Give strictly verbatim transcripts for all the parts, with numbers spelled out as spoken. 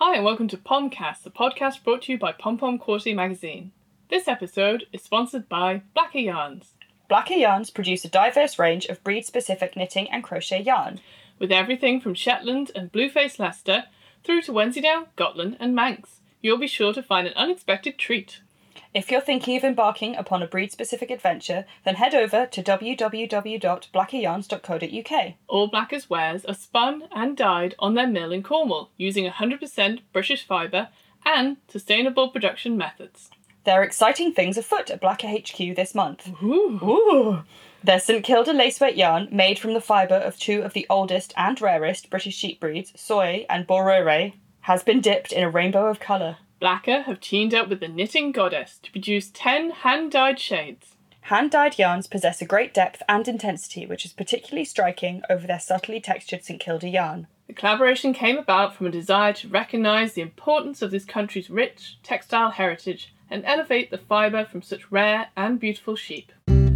Hi and welcome to Pomcast, the podcast brought to you by Pom Pom Quarterly Magazine. This episode is sponsored by Blacker Yarns. Blacker Yarns produce a diverse range of breed-specific knitting and crochet yarn. With everything from Shetland and Blueface Leicester through to Wensleydale, Gotland and Manx, you'll be sure to find an unexpected treat. If you're thinking of embarking upon a breed-specific adventure, then head over to w w w dot blacker yarns dot co dot u k. All Blackers wares are spun and dyed on their mill in Cornwall using one hundred percent British fibre and sustainable production methods. There are exciting things afoot at Blacker H Q this month. Ooh. Ooh. Their St Kilda laceweight yarn, made from the fibre of two of the oldest and rarest British sheep breeds, Soy and Borere, has been dipped in a rainbow of colour. Blacker have teamed up with the Knitting Goddess to produce ten hand-dyed shades. Hand-dyed yarns possess a great depth and intensity, which is particularly striking over their subtly textured St Kilda yarn. The collaboration came about from a desire to recognise the importance of this country's rich textile heritage and elevate the fibre from such rare and beautiful sheep.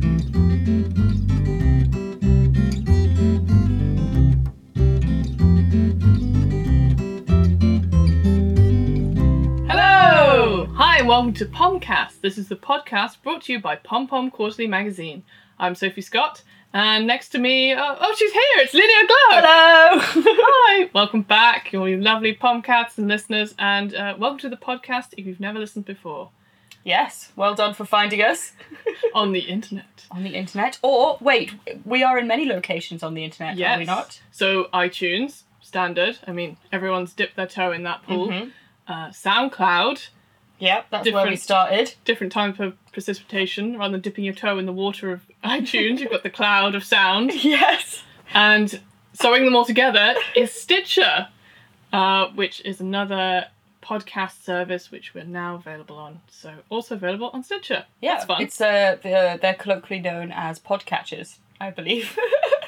Hi and welcome to Pomcast. This is the podcast brought to you by Pom Pom Quarterly Magazine. I'm Sophie Scott, and next to me, uh, oh, she's here, it's Lydia Glow. Hello! Hi, welcome back, all you lovely Pomcats and listeners, and uh, welcome to the podcast if you've never listened before. Yes, well done for finding us. On the internet. On the internet. Or, wait, we are in many locations on the internet, Yes. are we not? So, iTunes, standard, I mean, everyone's dipped their toe in that pool. Mm-hmm. Uh, SoundCloud. Yep, that's where we Different- started. Different type of precipitation. Rather than dipping your toe in the water of iTunes, you've got the cloud of sound. Yes. And sewing them all together is Stitcher, uh, which is another podcast service which we're now available on. So also available on Stitcher. Yeah, That's fun. it's uh, the, they're colloquially known as podcatchers, I believe.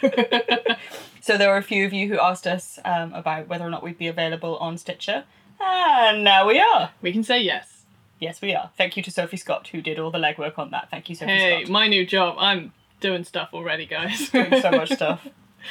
So there were a few of you who asked us um, about whether or not we'd be available on Stitcher. And now we are. We can say yes. Yes, we are. Thank you to Sophie Scott, who did all the legwork on that. Thank you, Sophie Hey, Scott. my new job. I'm doing stuff already, guys. Doing so much stuff.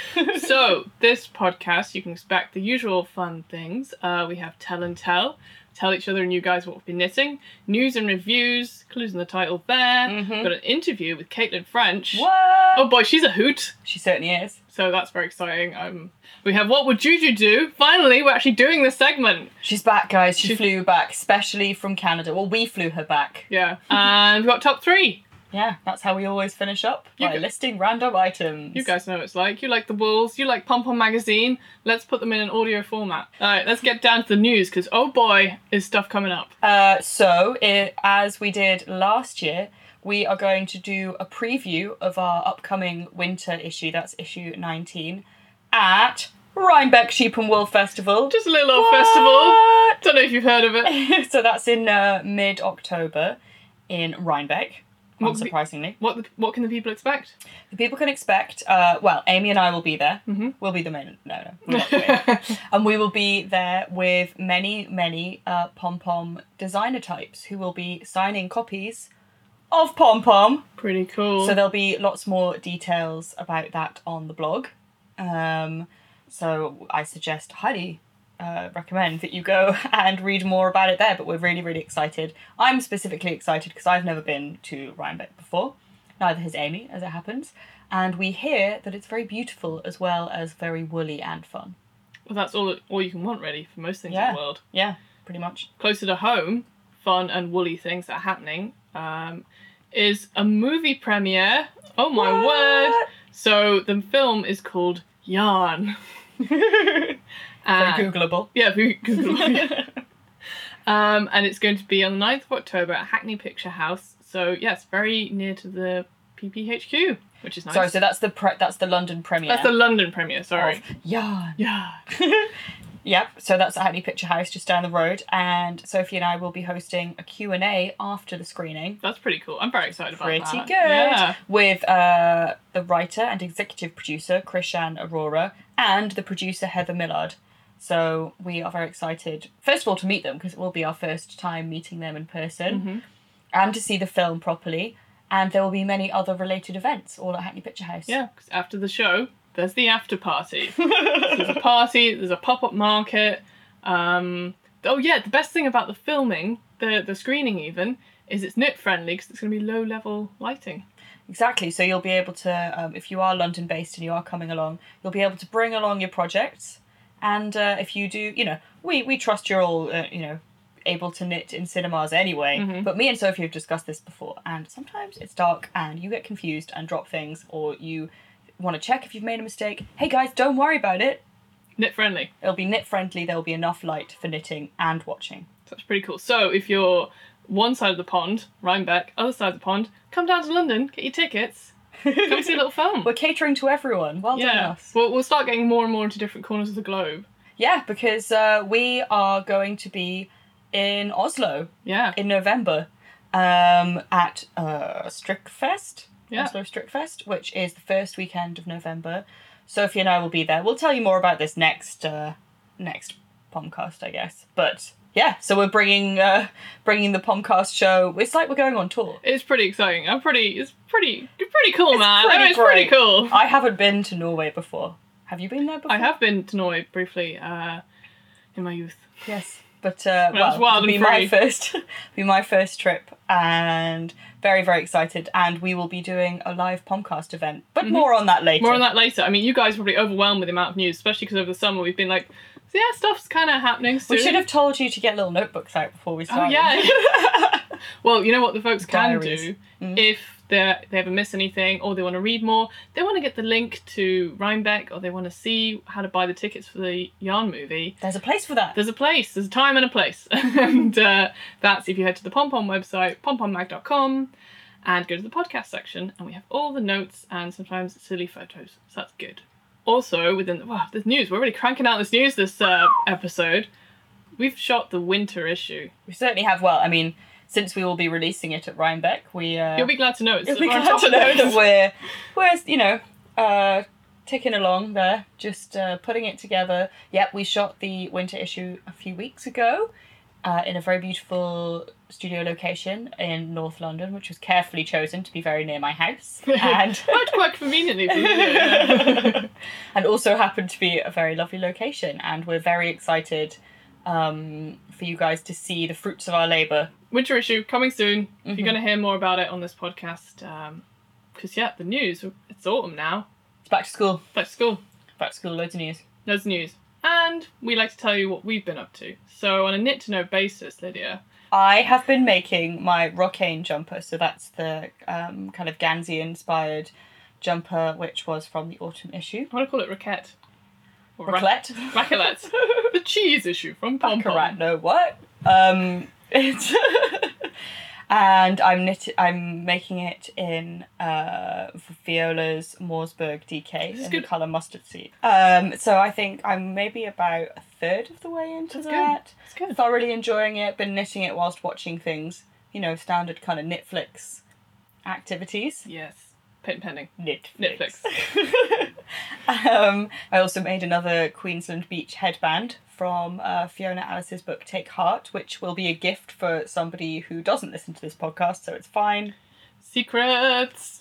So, this podcast, you can expect the usual fun things. Uh, we have Tell and Tell. Tell each other and you guys what we've been knitting. News and reviews. Clues in the title there. Mhm. We've got an interview with Caitlin French. What? Oh boy, she's a hoot. She certainly is. So that's very exciting. Um, we have What Would Juju Do? Finally, we're actually doing this segment. She's back, guys. She She- flew back, especially from Canada. Well, we flew her back. Yeah. And we've got top three. Yeah, that's how we always finish up, You by go- listing random items. You guys know what it's like. You like the Wolves. You like Pom Pom Magazine. Let's put them in an audio format. All right, let's get down to the news because, oh boy, is stuff coming up. Uh, so, it, as we did last year, we are going to do a preview of our upcoming winter issue, that's issue nineteen, at Rhinebeck Sheep and Wool Festival. Just a little old What? festival. Don't know if you've heard of it. So that's in uh, mid-October in Rhinebeck, What the- unsurprisingly. What the, what can the people expect? The people can expect, uh, well, Amy and I will be there. Mhm. We'll be the main, no, no. we're not the main. And we will be there with many, many uh, pom-pom designer types who will be signing copies of pom-pom. Pretty cool. So there'll be lots more details about that on the blog. Um, so I suggest, highly uh, recommend that you go and read more about it there, but we're really, really excited. I'm specifically excited because I've never been to Rhinebeck before. Neither has Amy, as it happens. And we hear that it's very beautiful as well as very woolly and fun. Well, that's all all you can want, really, for most things in Yeah. the world. Yeah, pretty much. Closer to home, fun and woolly things that are happening, um, is a movie premiere. Oh my word! What? So the film is called Yarn. Very And- Googleable. Yeah, very Google. um, and it's going to be on the ninth of October at Hackney Picture House. So yes, very near to the P P H Q, which is nice. Sorry, so that's the pre- that's the London premiere. That's the London premiere. Sorry. of Yarn. Yeah. Yep, so that's at Hackney Picture House just down the road, and Sophie and I will be hosting a Q and A after the screening. That's pretty cool. I'm very excited about Pretty that. good. Yeah. With uh, the writer and executive producer, Krishan Aurora, and the producer, Heather Millard. So we are very excited, first of all, to meet them, because it will be our first time meeting them in person, Mhm. and to see the film properly. And there will be many other related events, all at Hackney Picture House. Yeah, because after the show, there's the after party. There's a party, there's a pop-up market, um, Oh yeah, the best thing about the filming, the the screening even, is it's knit friendly because it's going to be low level lighting. Exactly. So you'll be able to, um, if you are London based and you are coming along, you'll be able to bring along your projects. And uh, if you do, you know, we, we trust you're all, uh, you know, able to knit in cinemas anyway. Mm-hmm. But me and Sophie have discussed this before. And sometimes it's dark and you get confused and drop things, or you want to check if you've made a mistake. Hey guys, don't worry about it. Knit friendly. It'll be knit friendly. There'll be enough light for knitting and watching. So that's pretty cool. So if you're one side of the pond, Rhinebeck, other side of the pond, come down to London, get your tickets, come see a little film. We're catering to everyone. Well done Yeah, us. we'll, we'll start getting more and more into different corners of the globe. Yeah, because uh, we are going to be in Oslo Yeah. in November um, at uh, Strickfest. Yeah. Oslo Strickfest, which is the first weekend of November. Sophie and I will be there. We'll tell you more about this next uh, next Pomcast, I guess. But yeah, so we're bringing uh, bringing the Pomcast show. It's like we're going on tour. It's pretty exciting. I'm pretty. It's pretty. It's pretty cool, It's man. pretty I mean, it's pretty great. cool. I haven't been to Norway before. Have you been there before? I have been to Norway briefly uh, in my youth. Yes, but uh, When I was well, wild it'll be and my free. first, be my first trip, and very very excited. And we will be doing a live Pomcast event, but more on that later. More on that later. I mean, you guys are probably overwhelmed with the amount of news, especially because over the summer we've been like, so yeah, stuff's kind of happening soon. We should have told you to get little notebooks out before we Oh started. yeah. Well, you know what the folks can Diaries. do Mm. if they they ever miss anything or they want to read more, they want to get the link to Rhinebeck or they want to see how to buy the tickets for the Yarn movie. There's a place for that. There's a place, there's a time and a place. and uh, that's if you head to the Pom Pom website, pom pom mag dot com, and go to the podcast section, and we have all the notes and sometimes silly photos. So that's good. Also, within wow, this news, we're really cranking out this news this uh, episode. We've shot the winter issue. We certainly have. Well, I mean, since we will be releasing it at Rhinebeck, we uh, You'll be glad to know it's you'll be we're on glad top to of know those. that we're we're you know uh, ticking along there, just uh, putting it together. Yep, we shot the winter issue a few weeks ago uh, in a very beautiful studio location in North London, which was carefully chosen to be very near my house, and Quite quite conveniently for the video. and also happened to be a very lovely location. And we're very excited um, for you guys to see the fruits of our labour. Winter issue coming soon. Mm-hmm. You're going to hear more about it on this podcast. Because, yeah, the news, it's autumn now. It's back to school. Back to school. Back to school, loads of news. Loads of news. And we like to tell you what we've been up to. So, on a knit to know basis, Lydia. I have been making my Rockane jumper, so that's the um, kind of Gansey inspired jumper, which was from the autumn issue. I want to call it Raquette. Or Raclette? Raclette. The cheese issue from Pom Baccarat, Pom. no, what? Um, it's and I'm knit. I'm making it in uh, Viola's Mooresburg D K This is in good. the colour mustard seed. Um, so I think I'm maybe about a third of the way into That's good. that. It's good. Thoroughly enjoying it. Been knitting it whilst watching things. You know, standard kind of Knitflix activities. Yes. Patent pending. Knitflix. um, I also made another Queensland Beach headband from uh, Fiona Alice's book Take Heart, which will be a gift for somebody who doesn't listen to this podcast, so it's fine. Secrets.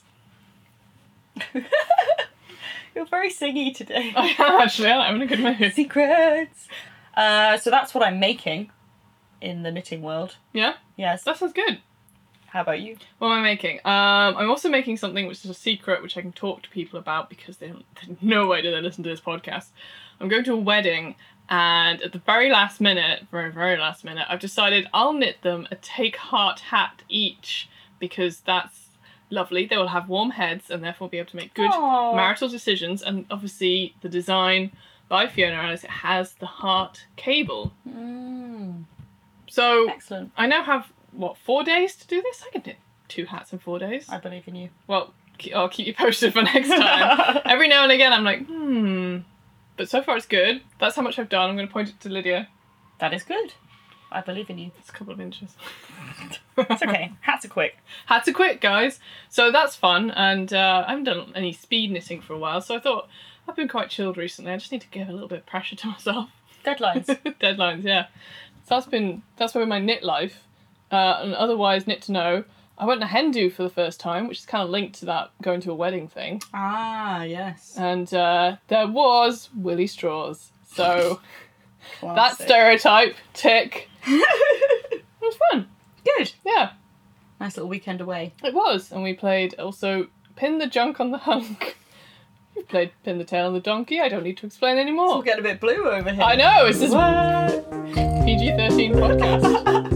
You're very singy today. I am actually. I'm in a good mood. Secrets. Uh, so that's what I'm making in the knitting world. Yeah? Yes. That sounds good. How about you? What am I making? Um, I'm also making something which is a secret, which I can talk to people about because they don't, they no way do they listen to this podcast. I'm going to a wedding, and at the very last minute, very, very last minute, I've decided I'll knit them a Take Heart hat each because that's lovely. They will have warm heads and therefore be able to make good Aww. marital decisions. And obviously, the design by Fiona Alice, it has the heart cable. Mm, So excellent. I now have, what, four days to do this? I can knit two hats in four days. I believe in you. Well, ke- I'll keep you posted for next time. Every now and again I'm like, hmm. But so far it's good. That's how much I've done. I'm going to point it to Lydia. That is good. I believe in you. It's a couple of inches. It's okay. Hats are quick. Had to quit, guys. So that's fun. And uh, I haven't done any speed knitting for a while. So I thought, I've been quite chilled recently. I just need to give a little bit of pressure to myself. Deadlines. Deadlines, yeah. So that's been, that's been my knit life. Uh, and otherwise, knit to know. I went to Hindu for the first time, which is kind of linked to that going to a wedding thing. Ah, yes. And uh, there was Willy Straws. So That Classic. stereotype, tick. It was fun. Good. Yeah, Nice little weekend away. it was. And we played also Pin the Junk on the Hunk. We played Pin the Tail on the Donkey. I don't need to explain It's all anymore. getting a bit blue over here. I know, it's this What? P G thirteen podcast.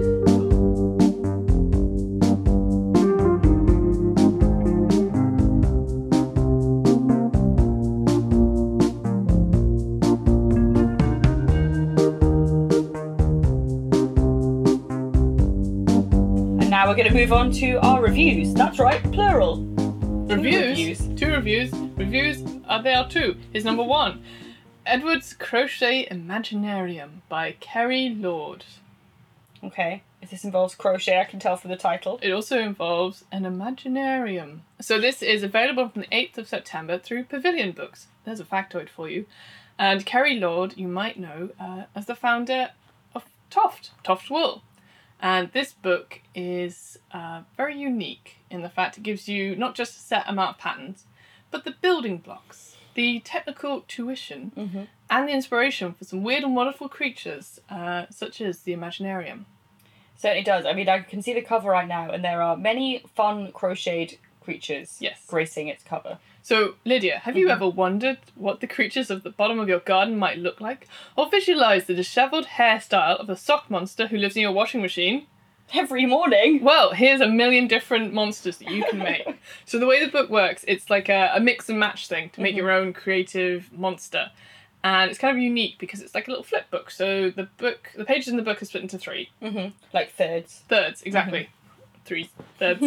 And now we're going to move on to our reviews. That's right, plural. Reviews. reviews. Two reviews. Reviews. Uh, there are two. Here's number one. Edward's Crochet Imaginarium by Kerry Lord. Okay. If this involves crochet, I can tell from the title. It also involves an Imaginarium. So this is available from the eighth of September through Pavilion Books. There's a factoid for you. And Kerry Lord, you might know uh, as the founder of Toft, Toft Wool. And this book is uh, very unique in the fact it gives you not just a set amount of patterns, but the building blocks, the technical tuition, Mm-hmm. and the inspiration for some weird and wonderful creatures, uh, such as the Imaginarium. Certainly does. I mean, I can see the cover right now, and there are many fun crocheted creatures Yes. gracing its cover. So, Lydia, have you Mhm. ever wondered what the creatures of the bottom of your garden might look like? Or visualise the dishevelled hairstyle of a sock monster who lives in your washing machine? Every morning. Well, here's a million different monsters that you can make. So the way the book works, it's like a, a mix and match thing to make Mhm. your own creative monster. And it's kind of unique because it's like a little flip book. So the book, the pages in the book are split into three. Mm-hmm. Like thirds. Thirds, exactly. Three thirds.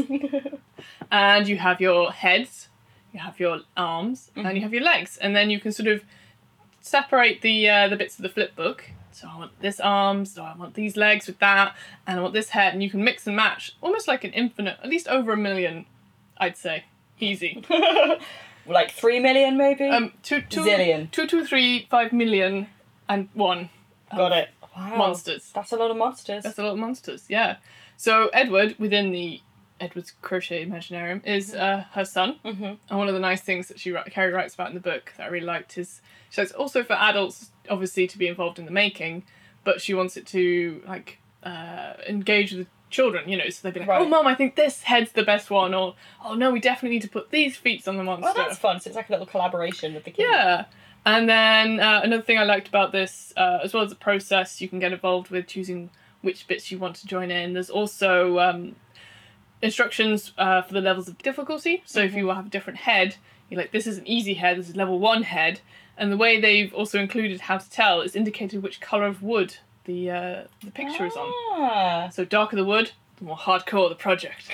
And you have your heads, you have your arms, and you have your legs. And then you can sort of separate the uh, the bits of the flip book. So I want this arm, so I want these legs with that, and I want this head, and you can mix and match, almost like an infinite, at least over a million, I'd say. Easy. Like three million, maybe? Um, two, two, Zillion. two, two, three, five million, and one. Got it. Wow. Monsters. That's a lot of monsters. That's a lot of monsters, yeah. So Edward, within the Edward's Crochet Imaginarium, is uh, her son. Mm-hmm. And one of the nice things that she Carrie writes about in the book that I really liked is she says also for adults, obviously, to be involved in the making, but she wants it to like uh, engage with the children, you know, so they'd be like, Right. oh, Mum, I think this head's the best one, or oh, no, we definitely need to put these feet on the monster. Well, that's fun. So it's like a little collaboration with the kids. Yeah. And then uh, another thing I liked about this, uh, as well as the process, you can get involved with choosing which bits you want to join in. There's also um, instructions uh, for the levels of difficulty. So if you have a different head, you're like, this is an easy head, this is level one head. And the way they've also included how to tell is indicated which colour of wood the uh, the picture is on. Ah. So darker the wood, the more hardcore the project.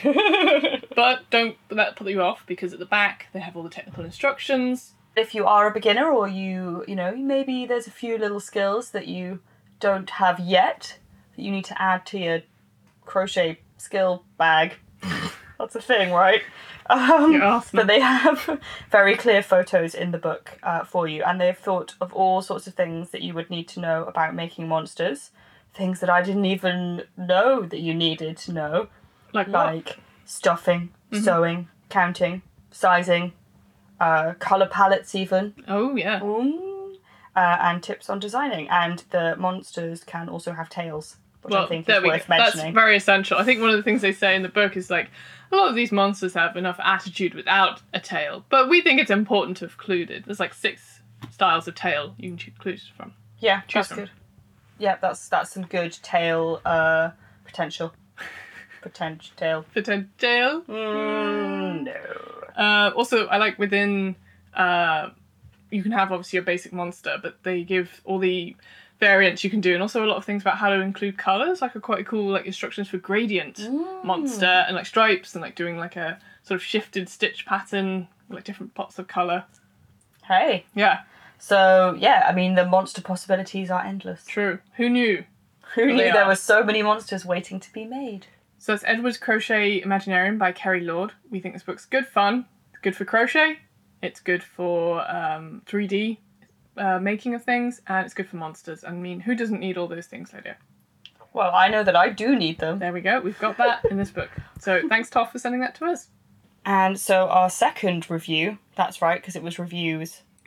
But don't let that put you off, because at the back they have all the technical instructions. If you are a beginner, or you, you know, maybe there's a few little skills that you don't have yet that you need to add to your crochet skill bag. That's a thing, right? Um, You're awesome. But they have very clear photos in the book uh, for you, and they've thought of all sorts of things that you would need to know about making monsters. Things that I didn't even know that you needed to know, Like what? like stuffing, sewing, counting, sizing, uh, colour palettes even. Oh, yeah. Ooh. Uh, and tips on designing. And the monsters can also have tails, which I think is we worth go. mentioning. That's very essential. I think one of the things they say in the book is like, a lot of these monsters have enough attitude without a tail, but we think it's important to have included. There's like six styles of tail you can choose clues from. Yeah, Choose that's from. good. Yeah, that's that's some good tail uh, potential. Potential tail. Potential. Mm, no. Uh, also, I like within, uh, you can have obviously your basic monster, but they give all the variants you can do, and also a lot of things about how to include colours, like a quite cool like instructions for gradient Mm. monster, and like stripes, and like doing like a sort of shifted stitch pattern, like different pots of colour. Hey. Yeah, So, yeah, I mean, the monster possibilities are endless. true. Who knew? Who They knew there are. were so many monsters waiting to be made? So that's Edward's Crochet Imaginarium by Kerry Lord. We think this book's good fun. It's good for crochet. It's good for um, three D uh, making of things, and it's good for monsters. I mean, who doesn't need all those things, Lydia? Well, I know that I do need them. There we go. We've got that in this book. So thanks, Toff, for sending that to us. And so our second review, that's right, because it was reviews.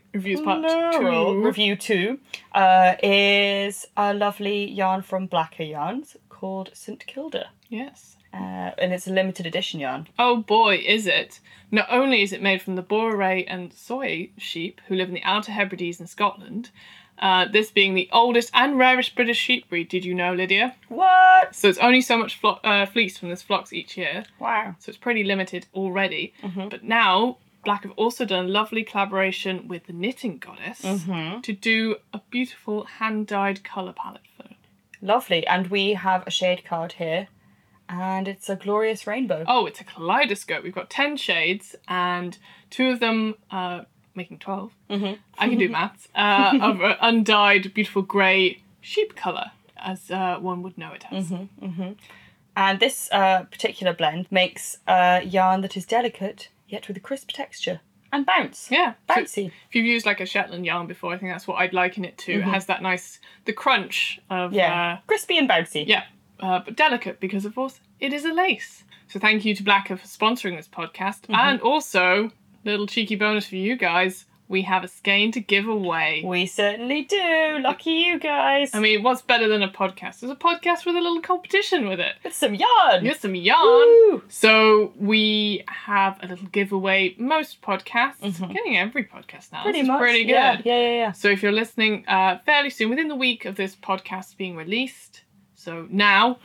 Reviews part Plural. two. Review two uh, is a lovely yarn from Blacker Yarns called St Kilda. Yes. Uh, and it's a limited edition yarn. Oh boy, is it. Not only is it made from the Boré and Soy sheep who live in the Outer Hebrides in Scotland, uh, this being the oldest and rarest British sheep breed, did you know, Lydia? What? So it's only so much flo- uh, fleece from this flocks each year. Wow. So it's pretty limited already. Mm-hmm. But now, Black have also done a lovely collaboration with the Knitting Goddess Mm-hmm. to do a beautiful hand-dyed colour palette for them. Lovely. And we have a shade card here. And it's a glorious rainbow. Oh, it's a kaleidoscope. We've got ten shades, and two of them, uh, making twelve. Mm-hmm. I can do maths. Uh, of uh, undyed, beautiful grey sheep colour, as uh, one would know it as. Mm-hmm. Mm-hmm. And this uh, particular blend makes a yarn that is delicate, yet with a crisp texture. And bounce. Yeah. Bouncy. So if you've used like a Shetland yarn before, I think that's what I'd liken it to. Mm-hmm. It has that nice, the crunch of... Yeah. Uh, Crispy and bouncy. yeah. Uh, but delicate because, of course, it is a lace. So thank you to Blacker for sponsoring this podcast. Mm-hmm. And also, little cheeky bonus for you guys, we have a skein to give away. We certainly do. Lucky you guys. I mean, what's better than a podcast? There's a podcast with a little competition with it. It's some yarn. Here's some yarn. Woo! So we have a little giveaway. Most podcasts, Mhm. getting every podcast now. Pretty this is much. pretty good. Yeah, yeah, yeah. yeah. So if you're listening uh, fairly soon, within the week of this podcast being released, so now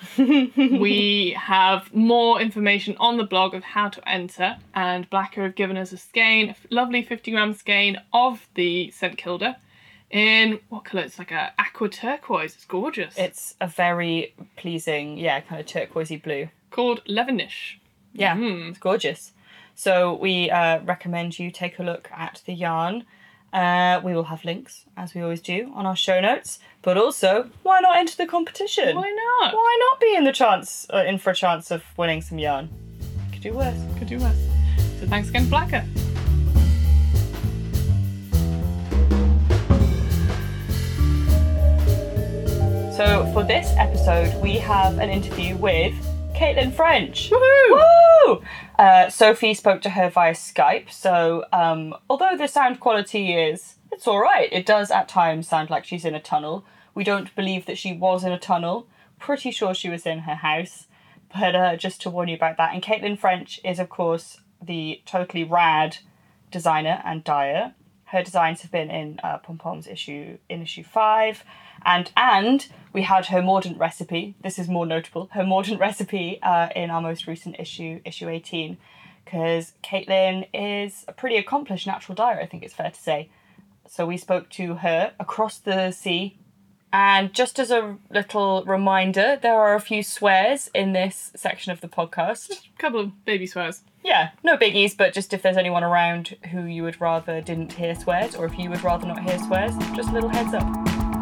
we have more information on the blog of how to enter, and Blacker have given us a skein, a lovely fifty gram skein of the St Kilda in what colour? It's like a aqua turquoise. It's gorgeous. It's a very pleasing, yeah, kind of turquoisey blue. called Levenish. Yeah, Mm. it's gorgeous. So we uh, recommend you take a look at the yarn. Uh, we will have links, as we always do, on our show notes. But also, why not enter the competition? Why not? Why not be in the chance, uh, in for a chance of winning some yarn? Could do worse. Could do worse. So thanks again, Blacker. So for this episode, we have an interview with Caitlin French. Woohoo! Woo! Uh, Sophie spoke to her via Skype, so um, although the sound quality is, it's all right, it does at times sound like she's in a tunnel. We don't believe that she was in a tunnel. Pretty sure she was in her house. But uh, just to warn you about that. And Caitlin French is, of course, the totally rad designer and dyer. Her designs have been in uh, Pom Pom's issue in issue five. And and we had her mordant recipe. This is more notable. Her mordant recipe uh, in our most recent issue, issue eighteen. Because Caitlin is a pretty accomplished natural dyer, I think it's fair to say. So we spoke to her across the sea. And just as a little reminder, there are a few swears in this section of the podcast. A couple of baby swears. Yeah, no biggies, but just if there's anyone around who you would rather didn't hear swears, or if you would rather not hear swears, just a little heads up.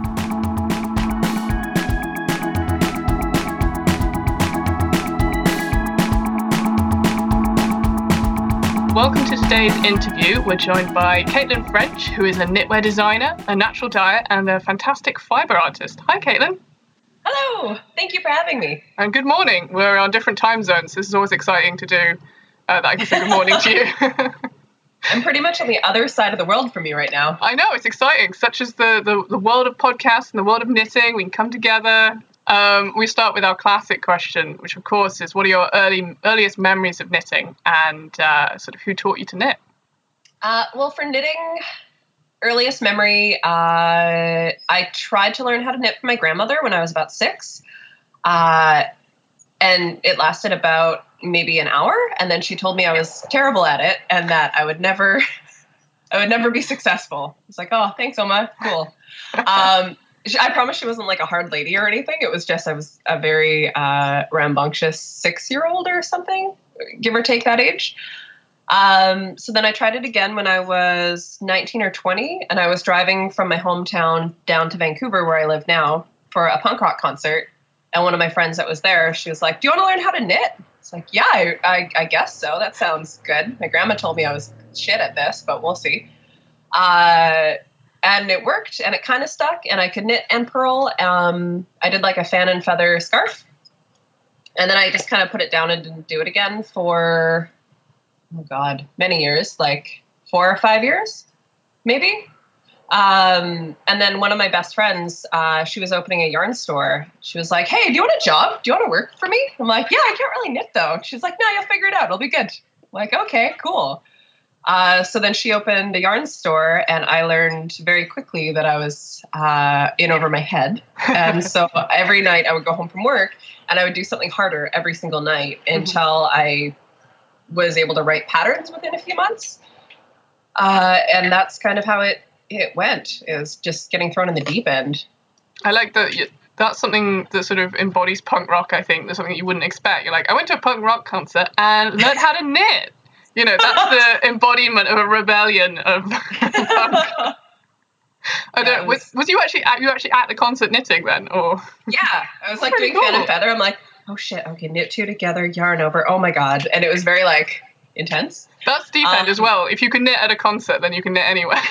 Welcome to today's interview. We're joined by Caitlin French, who is a knitwear designer, a natural dyer, and a fantastic fibre artist. Hi, Caitlin. Hello, thank you for having me. And good morning. We're on different time zones. So this is always exciting to do, uh, that I can say good morning to you. I'm pretty much on the other side of the world from you right now. I know, it's exciting. Such as the, the, the world of podcasts and the world of knitting. We can come together. Um, we start with our classic question, which of course is, what are your early earliest memories of knitting, and uh, sort of who taught you to knit? Uh, well, for knitting, earliest memory, uh, I tried to learn how to knit from my grandmother when I was about six. Uh, and it lasted about maybe an hour. And then she told me I was terrible at it and that I would never, I would never be successful. It's like, oh, thanks, Oma. Cool. Um, I promise she wasn't like a hard lady or anything. It was just I was a very uh, rambunctious six-year-old or something, give or take that age. Um, so then I tried it again when I was nineteen or twenty, and I was driving from my hometown down to Vancouver, where I live now, for a punk rock concert. And one of my friends that was there, she was like, do you want to learn how to knit? It's like, yeah, I, I, I guess so. That sounds good. My grandma told me I was shit at this, but we'll see. Uh, and it worked, and it kind of stuck, and I could knit and purl. Um, I did like a fan and feather scarf. And then I just kind of put it down and didn't do it again for, oh God, many years, like four or five years, maybe. Um, and then one of my best friends, uh, she was opening a yarn store. She was like, hey, do you want a job? Do you want to work for me? I'm like, yeah, I can't really knit though. She's like, no, you'll figure it out. It'll be good. I'm like, okay, cool. Uh, so then she opened a yarn store, and I learned very quickly that I was uh, in over my head. And so every night I would go home from work and I would do something harder every single night until I was able to write patterns within a few months. Uh, and that's kind of how it, it went, is just getting thrown in the deep end. I like that. You, that's something that sort of embodies punk rock, I think. That's something you wouldn't expect. You're like, I went to a punk rock concert and learned how to knit. You know, that's the embodiment of a rebellion of punk. I don't. Was, was you actually at, you actually at the concert knitting then, or? Yeah, I was like doing cool. Fan and Feather. I'm like, oh shit, okay, knit two together, yarn over. Oh my god, and it was very like intense. That's deep end um, as well. If you can knit at a concert, then you can knit anywhere.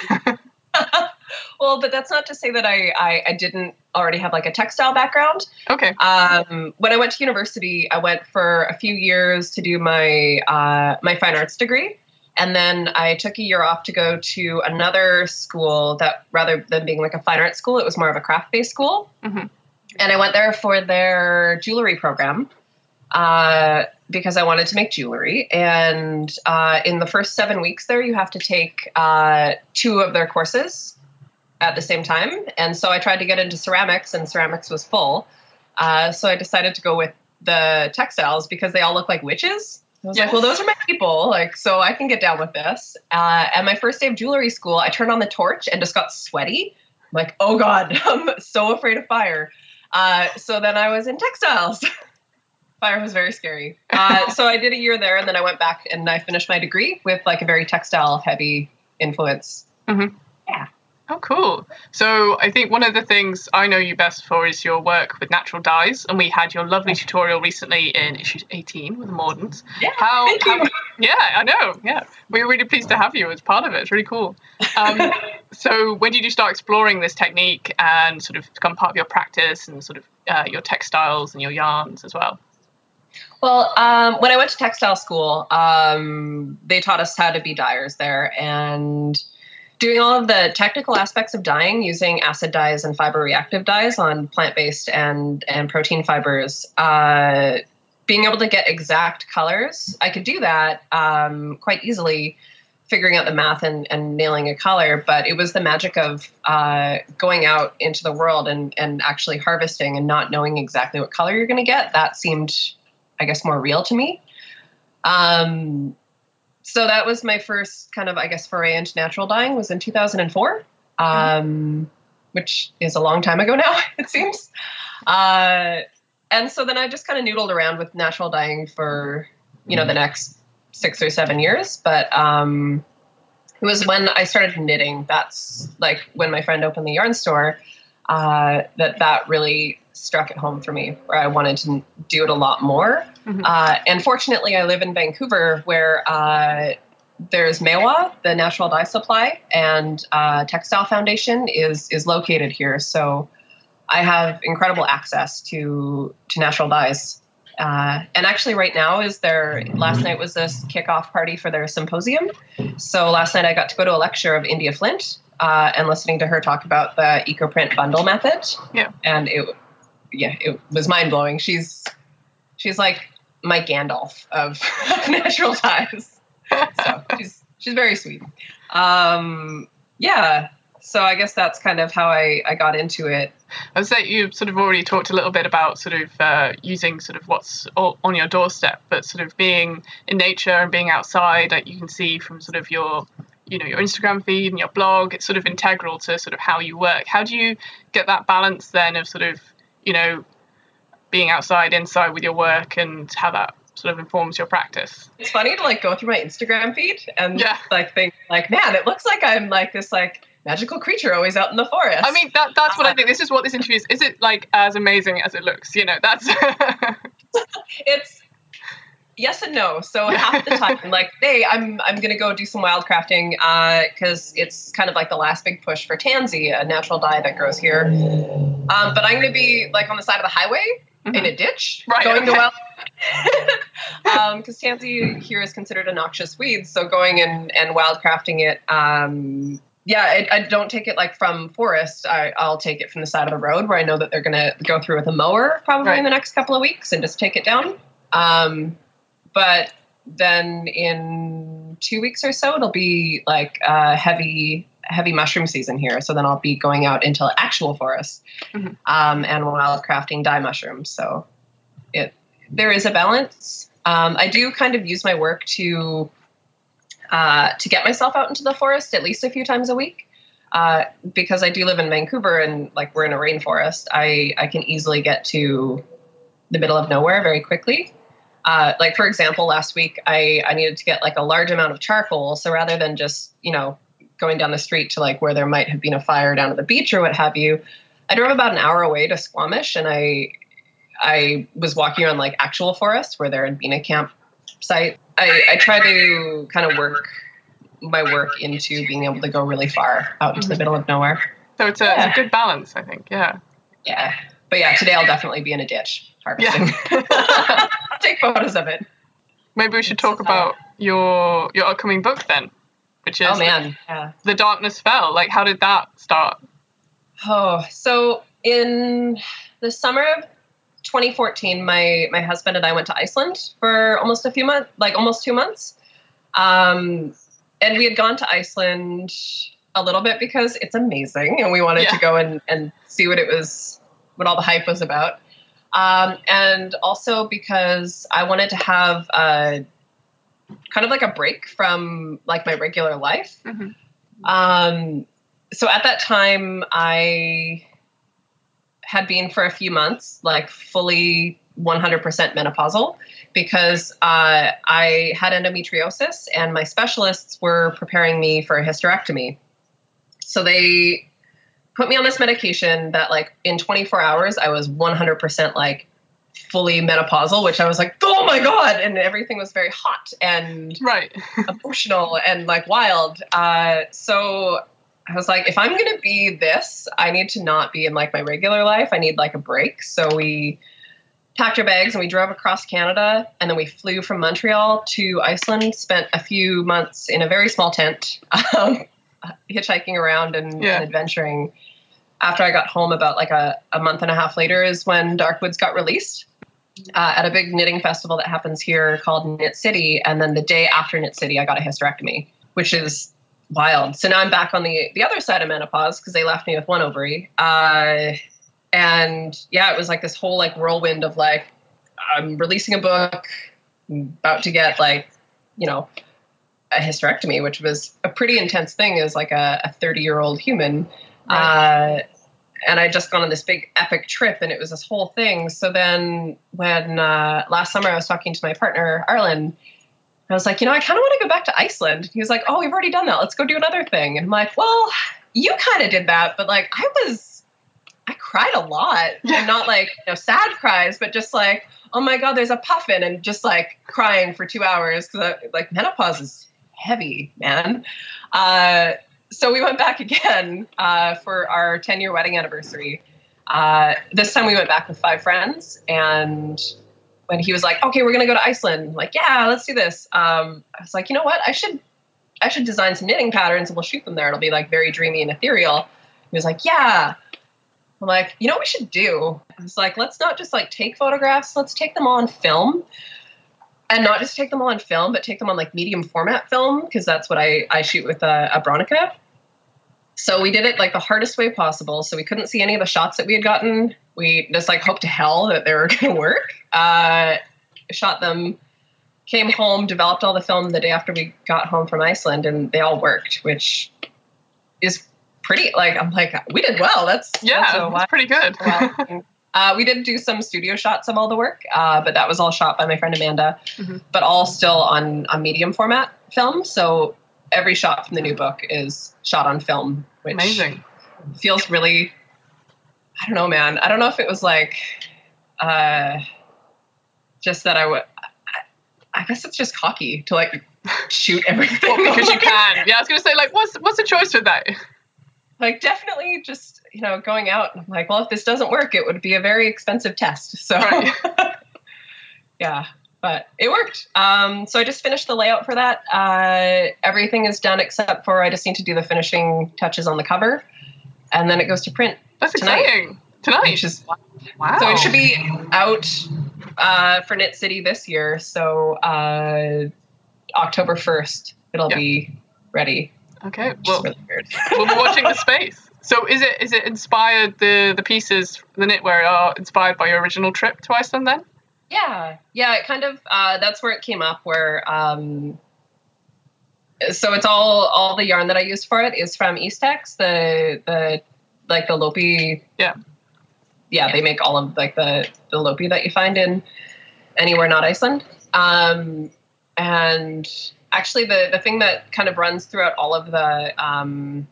Well, but that's not to say that I, I, I didn't already have like a textile background. Okay. Um, when I went to university, I went for a few years to do my uh, my fine arts degree. And then I took a year off to go to another school that, rather than being like a fine arts school, it was more of a craft-based school. Mm-hmm. And I went there for their jewelry program uh, because I wanted to make jewelry. And uh, in the first seven weeks there, you have to take uh, two of their courses at the same time. And so I tried to get into ceramics, and ceramics was full. Uh, so I decided to go with the textiles because they all look like witches. I was yes. like, well, those are my people, like, so I can get down with this. Uh, and my first day of jewelry school, I turned on the torch and just got sweaty. I'm like, oh God, I'm so afraid of fire. Uh, so then I was in textiles. Fire was very scary. Uh, so I did a year there, and then I went back and I finished my degree with like a very textile heavy influence. Mm-hmm. Yeah. Oh, cool. So I think one of the things I know you best for is your work with natural dyes, and we had your lovely tutorial recently in issue eighteen with the Mordants. Yeah, how, thank you. How, yeah, I know. Yeah, we were really pleased to have you as part of it. It's really cool. Um, so when did you start exploring this technique and sort of become part of your practice and sort of uh, your textiles and your yarns as well? Well, um, when I went to textile school, um, they taught us how to be dyers there, and doing all of the technical aspects of dyeing using acid dyes and fiber reactive dyes on plant-based and, and protein fibers, uh, being able to get exact colors, I could do that um, quite easily, figuring out the math and, and nailing a color. But it was the magic of uh, going out into the world and, and actually harvesting and not knowing exactly what color you're going to get. That seemed, I guess, more real to me. Um, So that was my first kind of, I guess, foray into natural dyeing was in two thousand four, um, which is a long time ago now, it seems. Uh, and so then I just kind of noodled around with natural dyeing for, you know, the next six or seven years. But um, it was when I started knitting. That's like when my friend opened the yarn store, uh, that that really struck it home for me, where I wanted to do it a lot more. Mm-hmm. Uh, and fortunately, I live in Vancouver, where uh, there's Maewa, the natural dye supply, and uh, Textile Foundation is is located here. So I have incredible access to to natural dyes. Uh, and actually, right now is their last night was this kickoff party for their symposium. So last night I got to go to a lecture of India Flint uh, and listening to her talk about the EcoPrint bundle method. Yeah, and it yeah it was mind blowing. She's She's like my Gandalf of natural dyes. So she's she's very sweet. Um, yeah. So I guess that's kind of how I, I got into it. I would say you sort of already talked a little bit about sort of uh, using sort of what's all on your doorstep, but sort of being in nature and being outside, like you can see from sort of your, you know, your Instagram feed and your blog, it's sort of integral to sort of how you work. How do you get that balance then of sort of, you know, being outside, inside with your work, and how that sort of informs your practice? It's funny to like go through my Instagram feed and yeah. like think like, man, it looks like I'm like this like magical creature always out in the forest. I mean, that that's what uh, I think. This is what this interview is. Is it like as amazing as it looks? You know, that's it's yes and no. So half the time, I'm like, hey, I'm I'm gonna go do some wildcrafting because uh, it's kind of like the last big push for tansy, a natural dye that grows here. Um, but I'm gonna be like on the side of the highway. Mm-hmm. In a ditch, right, going okay. to wild, because um, tansy here is considered a noxious weed. So going and and wildcrafting it um, yeah, I, I don't take it like from forest. I, I'll take it from the side of the road where I know that they're going to go through with a mower probably Right. in the next couple of weeks and just take it down. Um, but then in two weeks or so, it'll be like uh, heavy, heavy mushroom season here. So then I'll be going out into actual forest Mhm. um, and wildcrafting dye mushrooms. So it there is a balance. Um, I do kind of use my work to uh, to get myself out into the forest at least a few times a week. Uh, because I do live in Vancouver and like we're in a rainforest, I, I can easily get to the middle of nowhere very quickly. Uh, like for example, last week I, I needed to get like a large amount of charcoal. So rather than just, you know, going down the street to like where there might have been a fire down at the beach or what have you, I drove about an hour away to Squamish and I I was walking around like actual forest where there had been a campsite. I, I try to kind of work my work into being able to go really far out into the middle of nowhere. So it's a, Yeah. it's a good balance, I think. Yeah. Yeah. But yeah, today I'll definitely be in a ditch harvesting. Yeah. Take photos of it. Maybe we should talk Uh, about your your upcoming book then, which is Oh man. Yeah. The Darkness Fell. Like, how did that start? Oh, so in the summer of twenty fourteen, my my husband and I went to Iceland for almost a few months, like almost two months. Um, and we had gone to Iceland a little bit because it's amazing, and we wanted Yeah. to go and, and see what it was, what all the hype was about. Um, and also because I wanted to have a kind of like a break from like my regular life. Mhm. Um, so at that time, I had been for a few months, like fully one hundred percent menopausal because uh, I had endometriosis and my specialists were preparing me for a hysterectomy. So they put me on this medication that like in twenty-four hours, I was one hundred percent like fully menopausal, which I was like, oh my God. And everything was very hot and Right. emotional and like wild. Uh, so I was like, if I'm going to be this, I need to not be in like my regular life. I need like a break. So we packed our bags and we drove across Canada and then we flew from Montreal to Iceland, spent a few months in a very small tent, um, hitchhiking around and, Yeah. and adventuring. After I got home about like a, a month and a half later is when Darkwoods got released uh, at a big knitting festival that happens here called Knit City. And then the day after Knit City, I got a hysterectomy, which is wild. So now I'm back on the, the other side of menopause because they left me with one ovary. Uh, and yeah, it was like this whole like whirlwind of like, I'm releasing a book, I'm about to get like, you know, a hysterectomy, which was a pretty intense thing as like a thirty year old human. Right. Uh, and I'd just gone on this big epic trip and it was this whole thing. So then when uh, last summer I was talking to my partner, Arlen, I was like, you know, I kind of want to go back to Iceland. He was like, oh, we've already done that. Let's go do another thing. And I'm like, well, you kind of did that. But like, I was, I cried a lot. Yeah. And not like, you know, sad cries, but just like, oh my God, there's a puffin and just like crying for two hours. Cause I, like menopause is heavy, man. Uh, so we went back again uh, for our ten year wedding anniversary. Uh, this time we went back with five friends and when he was like, okay, we're going to go to Iceland. I'm like, yeah, let's do this. Um, I was like, you know what? I should, I should design some knitting patterns and we'll shoot them there. It'll be like very dreamy and ethereal. He was like, yeah. I'm like, you know what we should do? I was like, let's not just like take photographs. Let's take them all on film and not just take them all on film, but take them on like medium format film. Cause that's what I, I shoot with a, a Bronica. So we did it like the hardest way possible. So we couldn't see any of the shots that we had gotten. We just like hoped to hell that they were going to work. Uh, shot them, came home, developed all the film the day after we got home from Iceland, and they all worked, which is pretty, like, I'm like, we did well. That's, Yeah, that's a that's wild- pretty good. wild- uh, we did do some studio shots of all the work, uh, but that was all shot by my friend Amanda, Mhm. but all still on a medium format film. So every shot from the new book is shot on film, which Amazing. feels really, I don't know, man. I don't know if it was like, uh, just that I would, I guess it's just cocky to like shoot everything. Well, because you can. Yeah, I was going to say, like, what's what's the choice with that? Like definitely just, you know, going out. I'm like, well, if this doesn't work, it would be a very expensive test. So Right. yeah. but it worked. Um, so I just finished the layout for that. Uh, everything is done except for I just need to do the finishing touches on the cover, and then it goes to print. That's tonight, exciting. Tonight. Which is wow. So it should be out uh, for Knit City this year. So uh, October first, it'll yeah. be ready. Okay. Well, really weird. We'll be watching the space. So is it is it inspired, the the pieces, the knitwear are inspired by your original trip to Iceland then? Yeah. Yeah, it kind of, uh, that's where it came up, where, um, so it's all, all the yarn that I used for it is from Eastex, the, the, like the Lopi. Yeah. Yeah, they make all of like the, the Lopi that you find in anywhere not Iceland. Um, and actually the, the thing that kind of runs throughout all of the, um,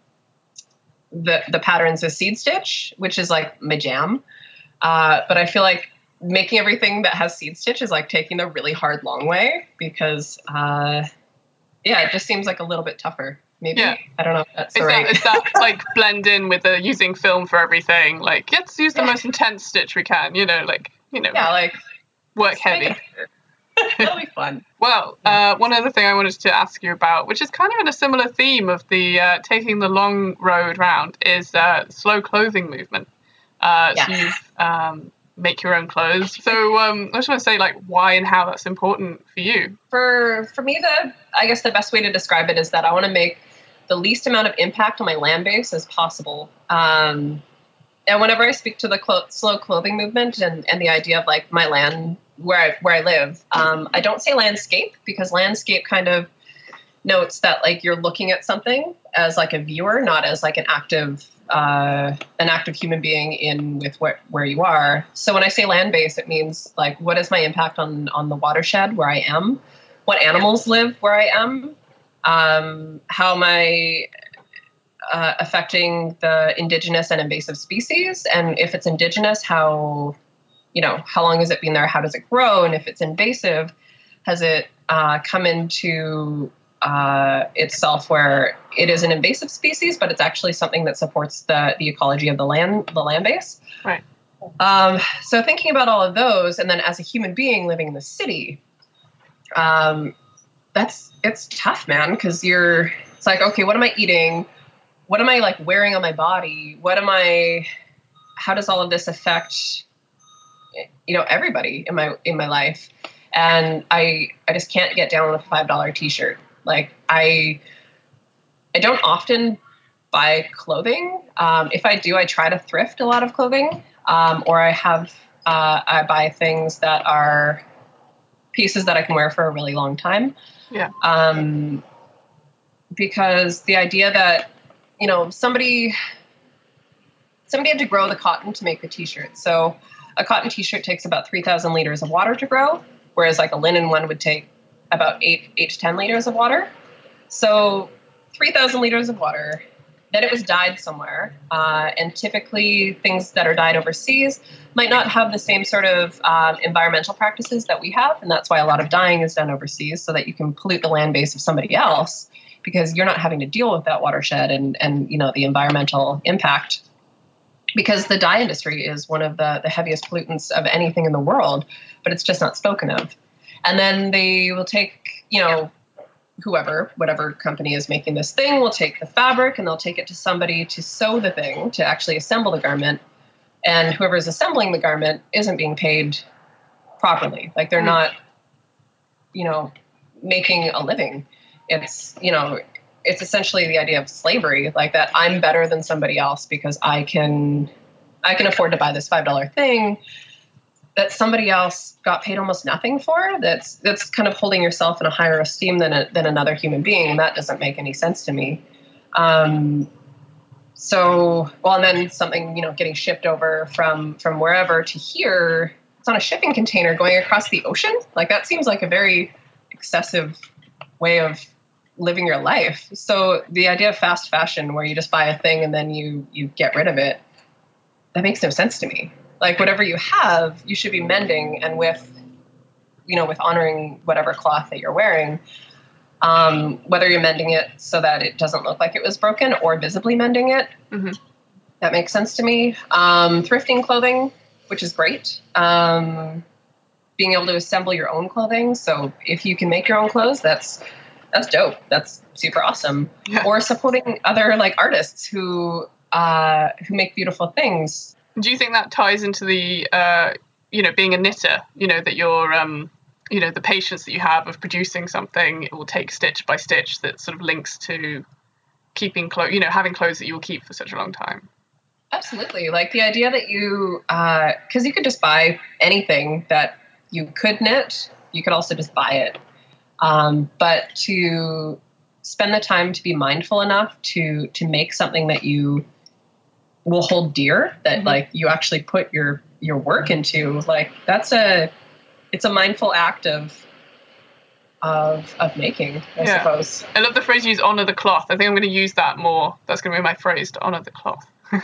the, the patterns is seed stitch, which is like my jam. Uh, but I feel like making everything that has seed stitch is like taking the really hard, long way because, uh, yeah, it just seems like a little bit tougher. Maybe. Yeah. I don't know if that's is right. That, is that like blend in with the using film for everything? Like, let's use the yeah. most intense stitch we can, you know, like, you know. Yeah, like. Work heavy. That'll be fun. Well, uh, one other thing I wanted to ask you about, which is kind of in a similar theme of the uh, taking the long road round, is uh, slow clothing movement. Uh, yes. So you um, make your own clothes. So um, I just want to say, like, why and how that's important for you. For for me, the I guess the best way to describe it is that I want to make the least amount of impact on my land base as possible. Um, and whenever I speak to the clo- slow clothing movement and, and the idea of like my land where I, where I live, um, I don't say landscape because landscape kind of notes that like you're looking at something as like a viewer, not as like an active uh, an active human being in with where, where you are. So when I say land base, it means like what is my impact on on the watershed where I am, what animals live where I am, um, how am I uh, affecting the indigenous and invasive species, and if it's indigenous, how you know how long has it been there? How does it grow? And if it's invasive, has it uh, come into uh, itself where it is an invasive species, but it's actually something that supports the, the ecology of the land, the land base. Right. Um, so thinking about all of those, and then as a human being living in the city, um, that's, it's tough, man. Cause you're, it's like, okay, what am I eating? What am I like wearing on my body? What am I, how does all of this affect, you know, everybody in my, in my life? And I, I just can't get down with a five dollar t-shirt. Like I, I don't often buy clothing. Um, if I do, I try to thrift a lot of clothing, um, or I have, uh, I buy things that are pieces that I can wear for a really long time. Yeah. Um, because the idea that, you know, somebody, somebody had to grow the cotton to make the t-shirt. So a cotton t-shirt takes about three thousand liters of water to grow, whereas like a linen one would take about eight, eight to ten liters of water. So three thousand liters of water, then it was dyed somewhere. Uh, and typically things that are dyed overseas might not have the same sort of um, environmental practices that we have. And that's why a lot of dyeing is done overseas, so that you can pollute the land base of somebody else, because you're not having to deal with that watershed and, and you know, the environmental impact. Because the dye industry is one of the, the heaviest pollutants of anything in the world, but it's just not spoken of. And then they will take, you know, whoever, whatever company is making this thing will take the fabric and they'll take it to somebody to sew the thing, to actually assemble the garment. And whoever is assembling the garment isn't being paid properly. Like they're not, you know, making a living. It's, you know, it's essentially the idea of slavery, like that I'm better than somebody else because I can, I can afford to buy this five dollar thing that somebody else got paid almost nothing for. That's, that's kind of holding yourself in a higher esteem than a, than another human being. And that doesn't make any sense to me. Um, so, well, and then something, you know, getting shipped over from, from wherever to here, it's on a shipping container going across the ocean. Like that seems like a very excessive way of living your life. So the idea of fast fashion where you just buy a thing and then you, you get rid of it, that makes no sense to me. Like whatever you have, you should be mending, and with, you know, with honoring whatever cloth that you're wearing, um, whether you're mending it so that it doesn't look like it was broken or visibly mending it. Mm-hmm. That makes sense to me. Um, thrifting clothing, which is great. Um, being able to assemble your own clothing. So if you can make your own clothes, that's that's dope. That's super awesome. Yeah. Or supporting other like artists who uh, who make beautiful things. Do you think that ties into the, uh, you know, being a knitter, you know, that you're, um, you know, the patience that you have of producing something, it will take stitch by stitch that sort of links to keeping clothes, you know, having clothes that you will keep for such a long time? Absolutely. Like the idea that you, because uh, you could just buy anything that you could knit, you could also just buy it. Um, but to spend the time to be mindful enough to to make something that you will hold dear, that mm-hmm. like you actually put your your work into, like that's a it's a mindful act of of of making, I yeah. suppose. I love the phrase you use, honor the cloth. I think I'm going to use that more. That's going to be my phrase, to honor the cloth.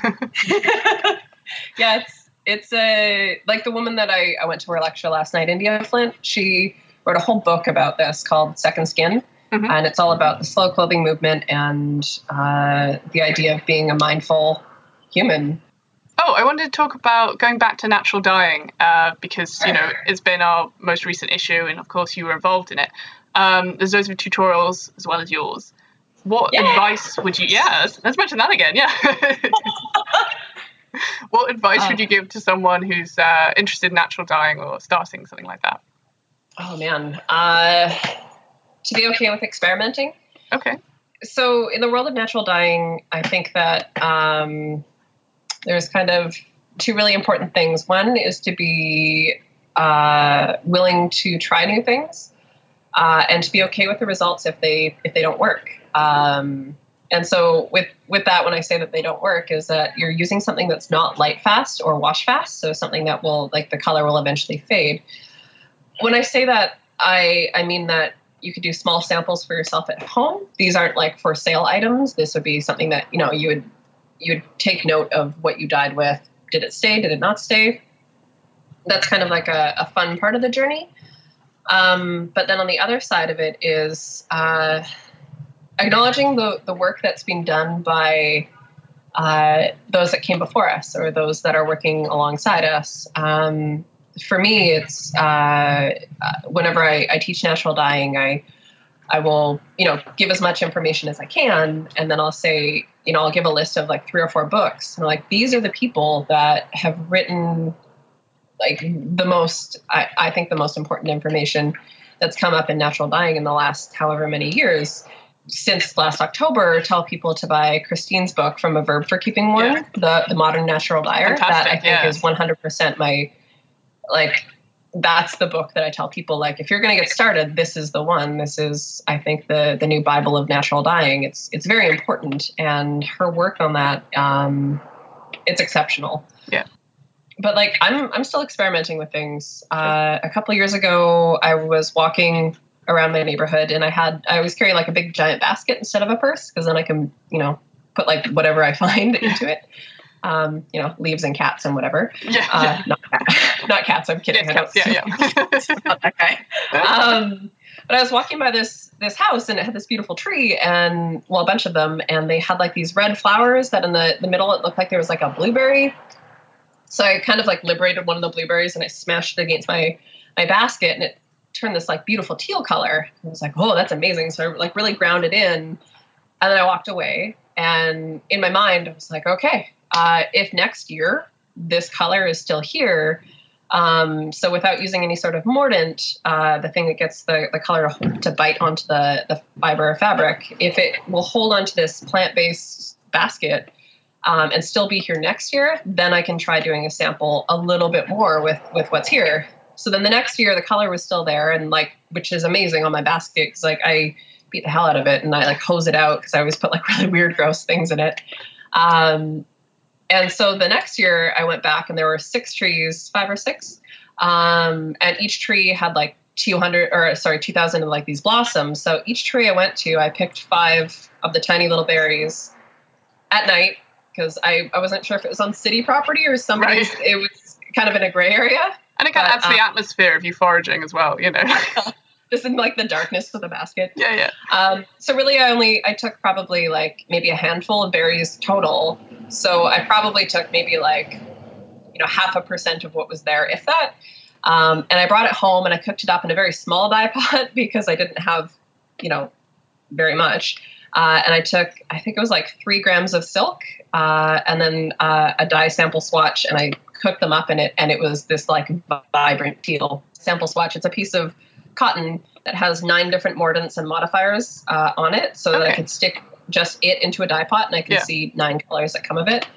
Yeah, it's it's a like the woman that I, I went to her lecture last night, India Flint. She wrote a whole book about this called Second Skin, mm-hmm. and it's all about the slow clothing movement and uh, the idea of being a mindful human. Oh, I wanted to talk about going back to natural dyeing uh, because, you know, it's been our most recent issue, and of course you were involved in it. Um, there's loads of tutorials as well as yours. What yeah. advice would you? Yeah, let's, let's mention that again. Yeah. What advice uh, would you give to someone who's uh, interested in natural dyeing or starting something like that? Oh man, uh, to be okay with experimenting. Okay. So in the world of natural dyeing, I think that um, there's kind of two really important things. One is to be uh, willing to try new things uh, and to be okay with the results if they if they don't work. Um, and so with with that, when I say that they don't work, is that you're using something that's not light fast or wash fast, so something that will, like, the color will eventually fade. When I say that, I I mean that you could do small samples for yourself at home. These aren't like for sale items. This would be something that, you know, you would you would take note of what you dyed with. Did it stay? Did it not stay? That's kind of like a, a fun part of the journey. Um, but then on the other side of it is uh, acknowledging the, the work that's being done by uh, those that came before us or those that are working alongside us. Um, for me, it's uh, whenever I, I teach natural dyeing, I I will, you know, give as much information as I can, and then I'll say, you know, I'll give a list of like three or four books. And like, these are the people that have written like the most, I, I think the most important information that's come up in natural dyeing in the last however many years. Since last October, tell people to buy Christine's book, From a Verb for Keeping Warm, yeah. the, the Modern Natural Dyer. Fantastic, that I think yeah. is one hundred percent my, like, that's the book that I tell people, like, if you're going to get started, this is the one. This is, I think, the the new Bible of natural dyeing. It's it's very important, and her work on that, um, it's exceptional. Yeah. But like, I'm I'm still experimenting with things. Uh, a couple of years ago, I was walking around my neighborhood, and I had I was carrying like a big giant basket instead of a purse, because then I can, you know, put like whatever I find into it. Um, you know, leaves and cats and whatever. Yeah, uh, yeah. Not, not cats. I'm kidding. Yes, cats, yeah, yeah. Not that guy. Um, but I was walking by this this house, and it had this beautiful tree, and well, a bunch of them, and they had like these red flowers that in the the middle it looked like there was like a blueberry. So I kind of like liberated one of the blueberries, and I smashed it against my my basket, and it turned this like beautiful teal color. I was like, oh, that's amazing. So I like really ground it in, and then I walked away. And in my mind, I was like, okay. Uh, if next year this color is still here, um, so without using any sort of mordant, uh, the thing that gets the, the color to bite onto the, the fiber or fabric, if it will hold onto this plant-based basket um, and still be here next year, then I can try doing a sample a little bit more with, with what's here. So then the next year the color was still there, and like, which is amazing on my basket, because like I beat the hell out of it and I like hose it out because I always put like really weird, gross things in it. Um, And so the next year I went back, and there were six trees, five or six. Um, and each tree had like two hundred or sorry, two thousand of like these blossoms. So each tree I went to, I picked five of the tiny little berries at night, because I, I wasn't sure if it was on city property or somebody's, right. It was kind of in a gray area. And it kind of adds to the um, atmosphere of you foraging as well, you know. Just in like the darkness of the basket. Yeah, yeah. Um, so really I only, I took probably like maybe a handful of berries total. So I probably took maybe like, you know, half a percent of what was there, if that. Um, and I brought it home and I cooked it up in a very small dye pot because I didn't have, you know, very much. Uh, and I took, I think it was like three grams of silk uh, and then uh, a dye sample swatch, and I cooked them up in it. And it was this like vibrant teal sample swatch. It's a piece of cotton that has nine different mordants and modifiers uh, on it, so that Okay. I could stick just it into a dye pot and I could Yeah. see nine colors that come of it.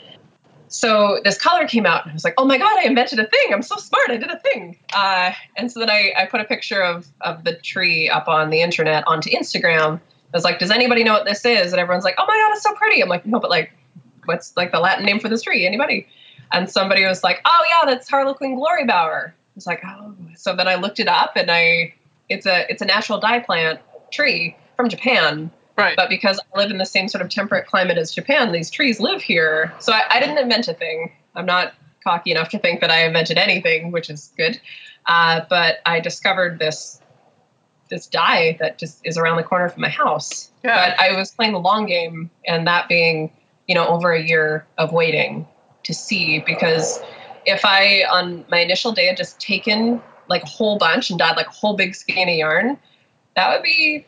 So this color came out and I was like, oh my God, I invented a thing. I'm so smart. I did a thing. Uh, and so then I, I put a picture of, of the tree up on the internet onto Instagram. I was like, does anybody know what this is? And everyone's like, oh my God, it's so pretty. I'm like, no, but like, what's like the Latin name for this tree? Anybody? And somebody was like, oh yeah, that's Harlequin glorybower. I was like, oh. So then I looked it up, and I, it's a, it's a natural dye plant tree from Japan. Right. But because I live in the same sort of temperate climate as Japan, these trees live here. So I, I didn't invent a thing. I'm not cocky enough to think that I invented anything, which is good. Uh, but I discovered this this dye that just is around the corner from my house. Yeah. But I was playing the long game, and that being, you know, over a year of waiting to see, because if I, on my initial day, had just taken like a whole bunch and dyed like a whole big skein of yarn, that would be...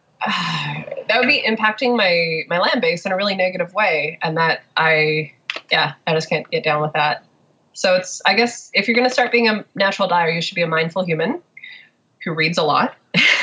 Uh, that would be impacting my, my land base in a really negative way. And that I, yeah, I just can't get down with that. So it's, I guess, if you're going to start being a natural dyer, you should be a mindful human who reads a lot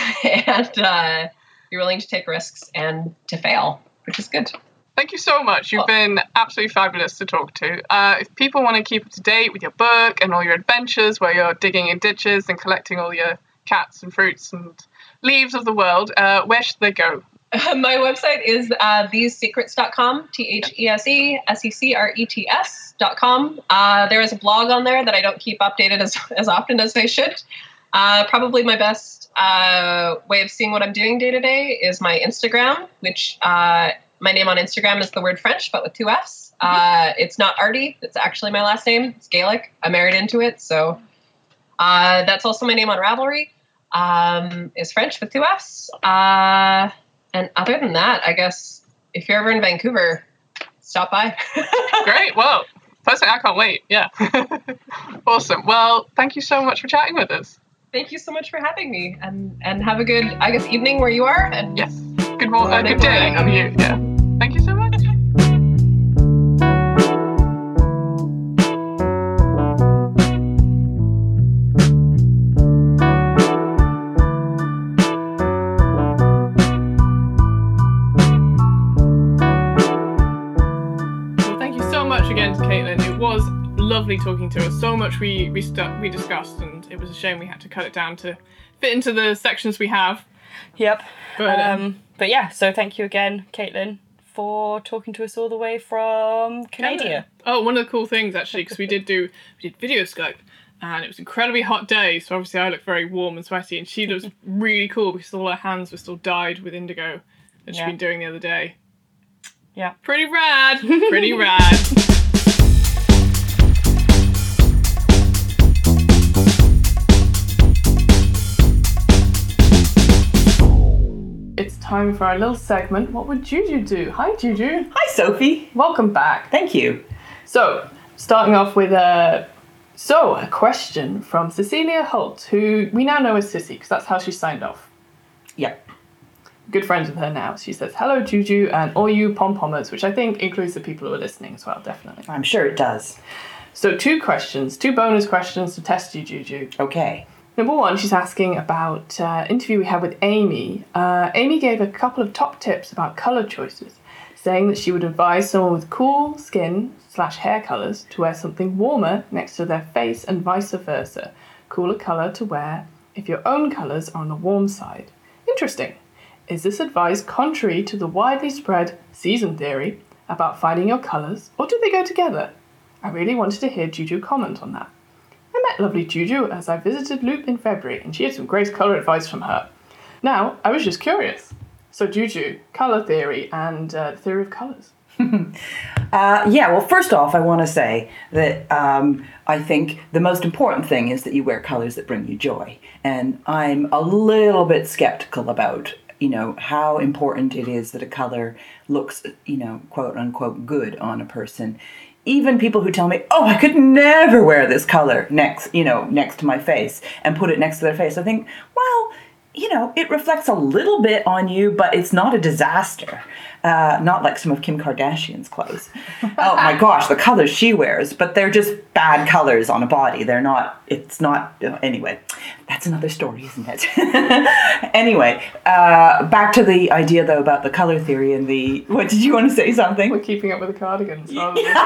and uh, you're willing to take risks and to fail, which is good. Thank you so much. You've been absolutely fabulous to talk to. Uh, if people want to keep up to date with your book and all your adventures where you're digging in ditches and collecting all your cats and fruits and leaves of the world, uh, where should they go? Uh, my website is uh, these secrets dot com, T H E S E S E C R E T S dot com. Uh, there is a blog on there that I don't keep updated as, as often as I should. Uh, probably my best uh, way of seeing what I'm doing day to day is my Instagram, which uh, my name on Instagram is the word French, but with two F's. Uh, it's not Artie. It's actually my last name. It's Gaelic. I married into it. So uh, that's also my name on Ravelry. Um, is French with two F's. Uh, and other than that, I guess if you're ever in Vancouver, stop by. Great. Well, personally, I can't wait. Yeah. Awesome. Well, thank you so much for chatting with us. Thank you so much for having me, and, and have a good, I guess, evening where you are. And Yes. Good morning. Uh, good day for you. Yeah. Thank you so much. Again to Caitlin. It was lovely talking to her. So much we we, stu- we discussed, and it was a shame we had to cut it down to fit into the sections we have. Yep. But, um, Um, but yeah, so thank you again, Caitlin, for talking to us all the way from Canada. Oh, one of the cool things actually, because we did do we did video Skype, and it was an incredibly hot day. So obviously I looked very warm and sweaty, and she looks really cool because all her hands were still dyed with indigo that she'd Yeah. been doing the other day. Yeah. Pretty rad. Pretty rad. It's time for our little segment. What would Juju do? Hi, Juju. Hi, Sophie. Welcome back. Thank you. So, starting off with a so a question from Cecilia Holt, who we now know as Sissy, because that's how she signed off. Yeah. Good friends with her now. She says, "Hello, Juju, and all you pom-pommers," which I think includes the people who are listening as well, definitely. I'm sure it does. So, two questions, two bonus questions to test you, Juju. Okay. Number one, she's asking about uh, interview we had with Amy. Uh, Amy gave a couple of top tips about colour choices, saying that she would advise someone with cool skin slash hair colours to wear something warmer next to their face and vice versa. Cooler colour to wear if your own colours are on the warm side. Interesting. Is this advice contrary to the widely spread season theory about finding your colours, or do they go together? I really wanted to hear Juju comment on that. I met lovely Juju as I visited Loop in February, and she had some great colour advice from her. Now, I was just curious. So, Juju, colour theory and uh, the theory of colours. Uh, yeah, well, first off, I want to say that um, I think the most important thing is that you wear colors that bring you joy. And I'm a little bit skeptical about, you know, how important it is that a color looks, you know, quote unquote, good on a person even people who tell me, oh, I could never wear this color next, you know, next to my face and put it next to their face. I think, well, you know, it reflects a little bit on you, but it's not a disaster. Uh, not like some of Kim Kardashian's clothes. Oh my gosh, the colors she wears, but they're just bad colors on a body. They're not, it's not, uh, anyway, that's another story, isn't it? Anyway, uh, back to the idea though about the color theory and the, what did you want to say something? We're keeping up with the cardigans. rather than-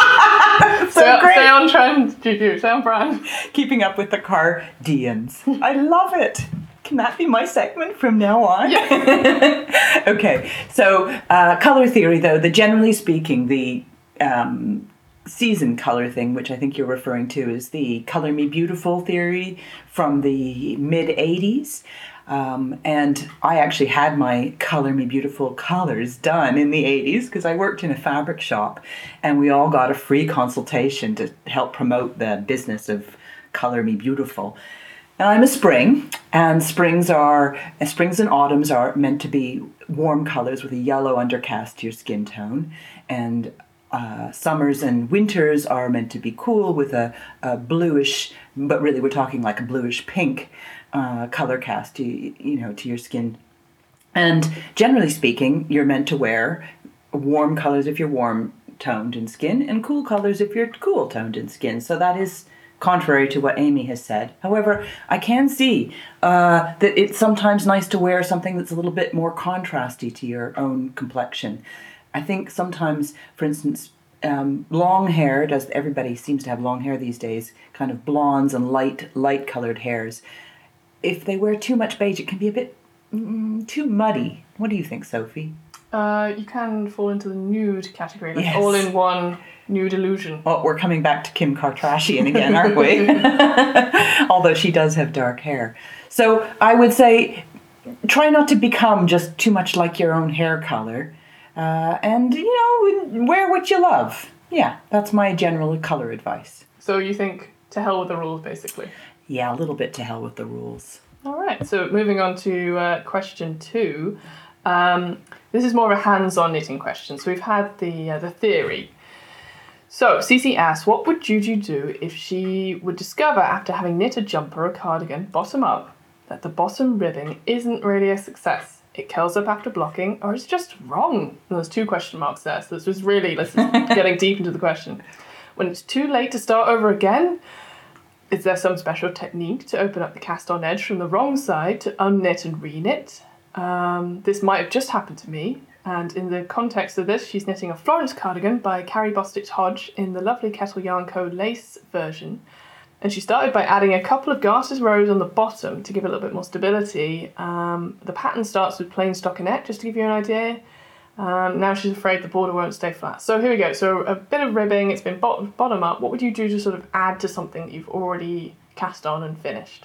So stay, great. stay on trend, Juju. Stay on brand. Keeping up with the Cardians. I love it. Can that be my segment from now on? Yeah. Okay, so uh, color theory, though, the generally speaking, the um, season color thing, which I think you're referring to, is the Color Me Beautiful theory from the mid eighties. Um, and I actually had my Color Me Beautiful colors done in the eighties because I worked in a fabric shop, and we all got a free consultation to help promote the business of Color Me Beautiful. And I'm a spring, and springs are springs and autumns are meant to be warm colors with a yellow undercast to your skin tone, and uh, summers and winters are meant to be cool with a, a bluish, but really we're talking like a bluish pink uh, color cast to you know to your skin. And generally speaking, you're meant to wear warm colors if you're warm toned in skin, and cool colors if you're cool toned in skin. So that is contrary to what Amy has said. However, I can see uh, that it's sometimes nice to wear something that's a little bit more contrasty to your own complexion. I think sometimes, for instance, um, long haired, as everybody seems to have long hair these days, kind of blondes and light, light colored hairs, if they wear too much beige, it can be a bit mm, too muddy. What do you think, Sophie? Uh, you can fall into the nude category, like Yes. all in one nude illusion. Oh, we're coming back to Kim Kardashian again, aren't we? Although she does have dark hair. So I would say try not to become just too much like your own hair color. Uh, and, you know, wear what you love. Yeah, that's my general color advice. So you think to hell with the rules, basically. Yeah, a little bit to hell with the rules. All right, so moving on to uh, question two. Um, this is more of a hands-on knitting question. So we've had the uh, the theory. So Cece asks, what would Juju do if she would discover after having knit a jumper or cardigan bottom up that the bottom ribbing isn't really a success? It curls up after blocking, or it's just wrong? And there's two question marks there, so this was really let's just getting deep into the question. When it's too late to start over again, is there some special technique to open up the cast-on edge from the wrong side to unknit and reknit? Um, this might have just happened to me, and in the context of this, she's knitting a Florence cardigan by Carrie Bostitch Hodge in the lovely Kettle Yarn Co. lace version. And she started by adding a couple of garter's rows on the bottom to give it a little bit more stability. Um, the pattern starts with plain stockinette, just to give you an idea. Um, now she's afraid the border won't stay flat. So here we go. So a bit of ribbing, it's been bottom, bottom up. What would you do to sort of add to something that you've already cast on and finished?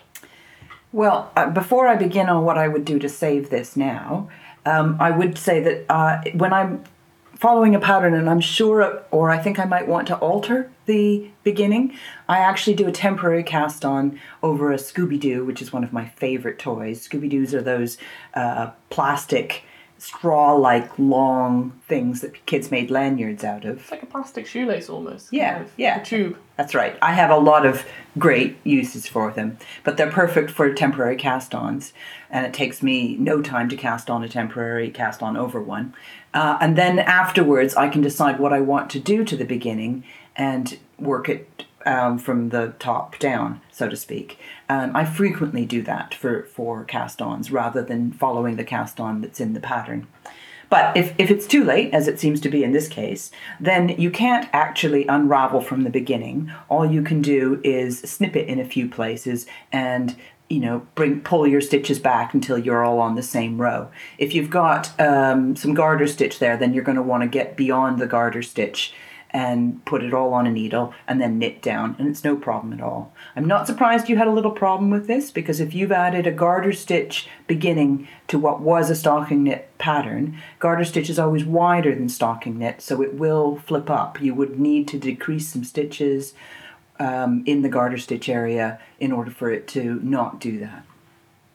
Well, uh, before I begin on what I would do to save this now, um, I would say that uh, when I'm following a pattern and I'm sure, or I think I might want to alter the beginning, I actually do a temporary cast on over a Scooby-Doo, which is one of my favorite toys. Scooby-Doos are those uh, plastic, straw-like long things that kids made lanyards out of. It's like a plastic shoelace almost. Yeah, kind of, yeah. A tube. That's right. I have a lot of great uses for them, but they're perfect for temporary cast-ons, and it takes me no time to cast on a temporary cast-on over one. Uh, and then afterwards, I can decide what I want to do to the beginning and work it um, from the top down, so to speak. Um, I frequently do that for, for cast-ons rather than following the cast-on that's in the pattern. But if, if it's too late, as it seems to be in this case, then you can't actually unravel from the beginning. All you can do is snip it in a few places and, you know, bring pull your stitches back until you're all on the same row. If you've got um, some garter stitch there, then you're going to want to get beyond the garter stitch and put it all on a needle and then knit down, and it's no problem at all. I'm not surprised you had a little problem with this, because if you've added a garter stitch beginning to what was a stocking knit pattern, garter stitch is always wider than stocking knit, so it will flip up. You would need to decrease some stitches um, in the garter stitch area in order for it to not do that.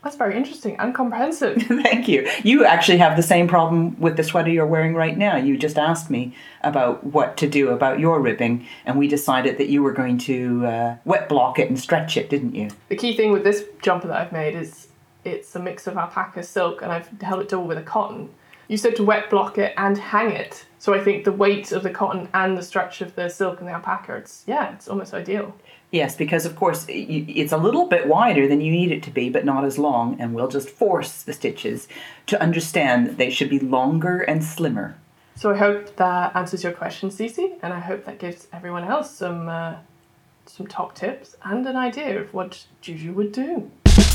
That's very interesting and comprehensive. Thank you. You actually have the same problem with the sweater you're wearing right now. You just asked me about what to do about your ribbing, and we decided that you were going to uh, wet block it and stretch it, didn't you? The key thing with this jumper that I've made is it's a mix of alpaca, silk, and I've held it double with a cotton. You said to wet block it and hang it. So I think the weight of the cotton and the stretch of the silk and the alpaca, it's, yeah, it's almost ideal. Yes, because of course it's a little bit wider than you need it to be, but not as long, and we'll just force the stitches to understand that they should be longer and slimmer. So I hope that answers your question, Cece, and I hope that gives everyone else some uh, some top tips and an idea of what Juju would do.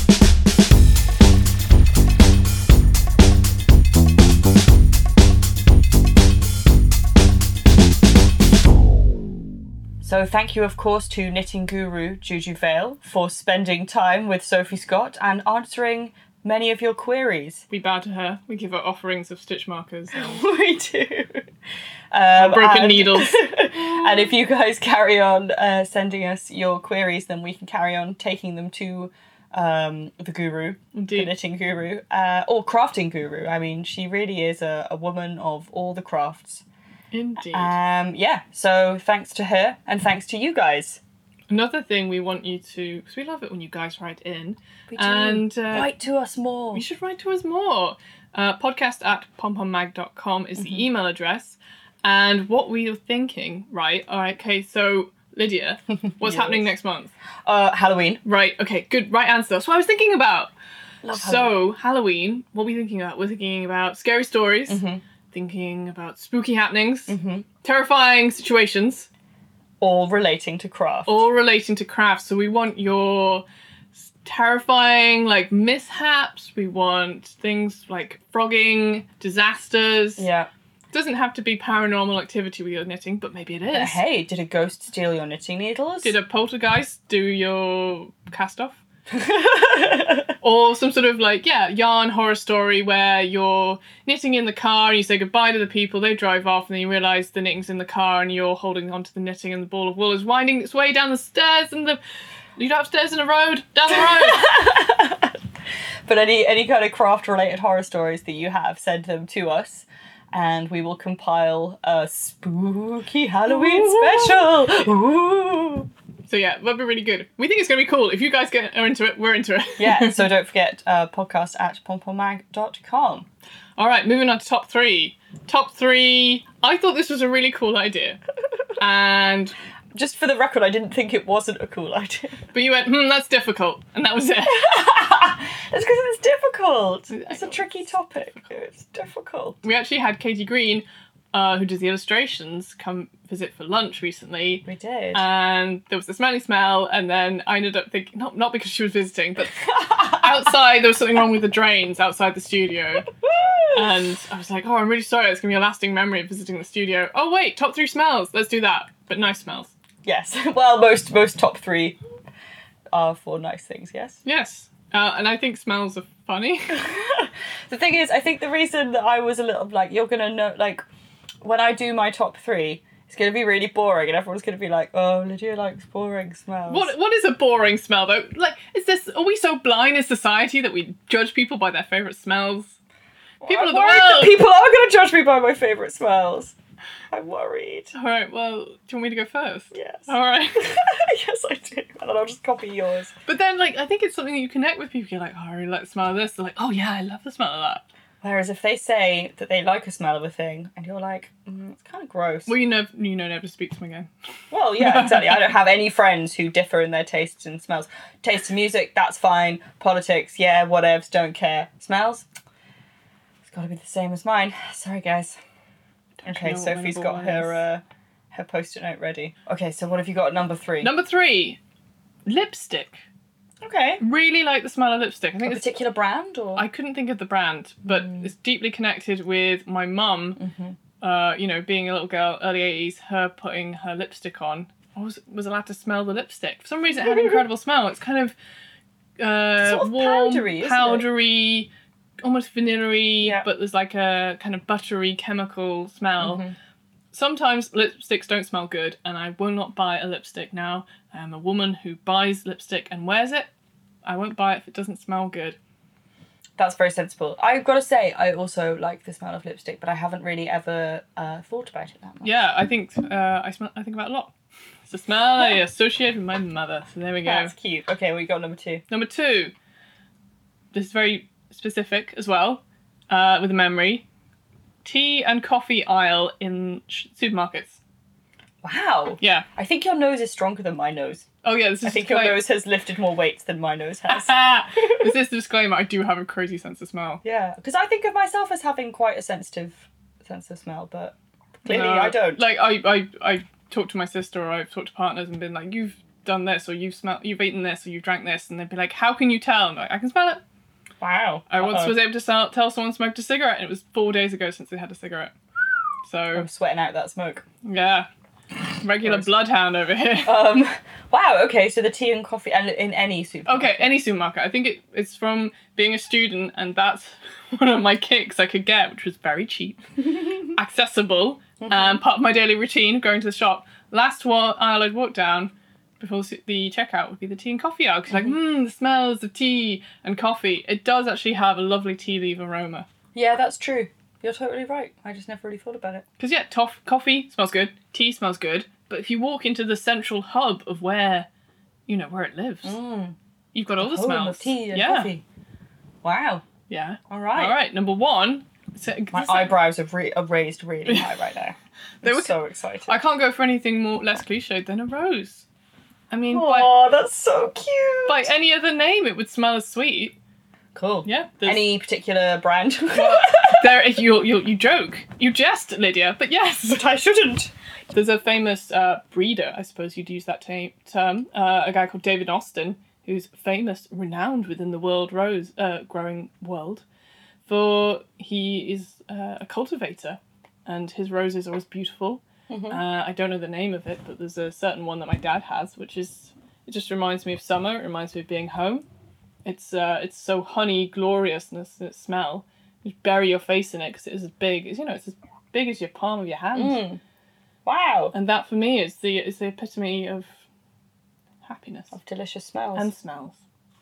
So thank you, of course, to knitting guru Juju Vale for spending time with Sophie Scott and answering many of your queries. We bow to her. We give her offerings of stitch markers. And We do. Um, broken and, needles. And if you guys carry on uh, sending us your queries, then we can carry on taking them to um, the guru, Indeed. the knitting guru, uh, or crafting guru. I mean, she really is a, a woman of all the crafts. Indeed. Um, yeah, so thanks to her and thanks to you guys. Another thing we want you to, because we love it when you guys write in. We do. And uh, Write to us more. you should write to us more. Uh, podcast at pompommag dot com is the email address. And what we were thinking, right? All right, okay, so Lydia, what's Yes. happening next month? Uh, Halloween. Right, okay, good, right answer. That's what I was thinking about. Love So, Halloween, what are we thinking about? We're thinking about scary stories, Mhm. thinking about spooky happenings, Mhm. terrifying situations, All relating to craft. all relating to crafts. So we want your s- terrifying, like, mishaps. We want things like frogging, disasters. Yeah. Doesn't have to be paranormal activity with your knitting, but maybe it But is. hey, did a ghost steal your knitting needles? Did a poltergeist do your cast off? Or some sort of like, yeah, yarn horror story where you're knitting in the car and you say goodbye to the people, they drive off, and then you realise the knitting's in the car and you're holding onto the knitting and the ball of wool is winding its way down the stairs and the you don't upstairs in the road, down the road. But any any kind of craft related horror stories that you have, send them to us. And we will compile a spooky Halloween special. Ooh. So yeah, that'd be really good. We think it's gonna be cool. If you guys get are into it, we're into it. Yeah, so don't forget uh, podcast at pompommag dot com. All right, moving on to top three. Top three. I thought this was a really cool idea, and Just for the record, I didn't think it wasn't a cool idea. but you went, hmm, that's difficult, and that was it. It's because it's difficult. It's a know, tricky topic. It's difficult. We actually had Katie Green, uh, who does the illustrations, come visit for lunch recently. We did. And there was the smelly smell, and then I ended up thinking, not, not because she was visiting, but outside there was something wrong with the drains outside the studio. And I was like, oh, I'm really sorry, it's going to be a lasting memory of visiting the studio. Oh, wait, top three smells, let's do that. But nice smells. Yes. Well, most most top three are for nice things, yes? Yes. Uh, and I think smells are funny. The thing is, I think the reason that I was a little like, you're going to know, like, when I do my top three, it's going to be really boring and everyone's going to be like, oh, Lydia likes boring smells. What What is a boring smell, though? Like, is this, are we so blind in society that we judge people by their favourite smells? People I'm of the worried that world! people are going to judge me by my favourite smells. I'm worried. All right, well, do you want me to go first? Yes. All right. Yes, I do. And then I'll just copy yours. But then, like, I think it's something that you connect with people. You're like, oh, I really like the smell of this. They're like, oh, yeah, I love the smell of that. Whereas if they say that they like a smell of a thing and you're like, mm, it's kind of gross. Well, you know, you know never to speak to them again. Well, yeah, exactly. I don't have any friends who differ in their tastes and smells. Taste in music, that's fine. Politics, yeah, whatevs, don't care. Smells? It's got to be the same as mine. Sorry, guys. Don't Okay, you know what Sophie's number got one her is? uh, her post-it note ready. Okay, so what have you got at number three? Number three, lipstick. Okay. Really like the smell of lipstick. I A think it's, particular brand or? I couldn't think of the brand, but Mm. it's deeply connected with my mum. Mhm. Uh, you know, being a little girl, early eighties, her putting her lipstick on. I was was allowed to smell the lipstick. For some reason, it had an incredible smell. It's kind of uh, Sort of warm, powdery, isn't it? powdery, almost vanilla-y, Yeah. but there's like a kind of buttery chemical smell. Mhm. Sometimes lipsticks don't smell good, and I will not buy a lipstick now. I am a woman who buys lipstick and wears it. I won't buy it if it doesn't smell good. That's very sensible. I've got to say, I also like the smell of lipstick, but I haven't really ever uh, thought about it that much. Yeah, I think uh, I smell. I think about it a lot. It's a smell I associate with my mother. So there we go. That's cute. Okay, we got number two. Number two. This is very specific as well, uh, with a memory. Tea and coffee aisle in sh- supermarkets. Wow. Yeah. I think your nose is stronger than my nose. Oh yeah, this is I think quite... your nose has lifted more weights than my nose has. This is the disclaimer. I do have a crazy sense of smell. Yeah, because I think of myself as having quite a sensitive sense of smell, but clearly No, I don't. Like I, I, I talk to my sister, or I've talked to partners and been like, "You've done this, or you've smelled, you've eaten this, or you've drank this," and they'd be like, "How can you tell?" I'm like, "I can smell it." Wow. I once Uh-oh. was able to sell, tell someone smoked a cigarette, and it was four days ago since they had a cigarette. So I'm sweating out that smoke. yeah, regular Gross. bloodhound over here. Um. Wow. Okay. So the tea and coffee, and in any supermarket. Okay, any supermarket. I think it, it's from being a student, and that's one of my kicks I could get, which was very cheap, accessible, and part of my daily routine going to the shop. Last one aisle I'd walk down before the checkout would be the tea and coffee aisle, because like, mmm, the smells of tea and coffee. It does actually have a lovely tea leaf aroma. Yeah, that's true. You're totally right. I just never really thought about it. Because yeah, toff- coffee smells good, tea smells good, but if you walk into the central hub of where, you know, where it lives, Mm. you've got all the Home smells. of tea and yeah. coffee. Wow. Yeah. All right. All right. Number one. So, My this- eyebrows have re- are raised really high right now. They I'm were- so excited. I can't go for anything more less cliched than a rose. I mean, Oh, that's so cute. by, by any other name, it would smell as sweet. Cool. Yeah. there's- Any particular brand? There, if you you you joke, you jest, Lydia, but yes, But I shouldn't. there's a famous uh, breeder, I suppose you'd use that ta- term, uh, a guy called David Austin, who's famous, renowned within the world rose uh, growing world, for he is uh, a cultivator, and his roses are always beautiful. Mm-hmm. Uh, I don't know the name of it, but there's a certain one that my dad has, which is it just reminds me of summer. It reminds me of being home. It's uh, it's so honey gloriousness in its smell. You bury your face in it because it is as big as you know. It's as big as your palm of your hand, Mm. Wow. and that for me is the is the epitome of happiness Of delicious smells. and smells.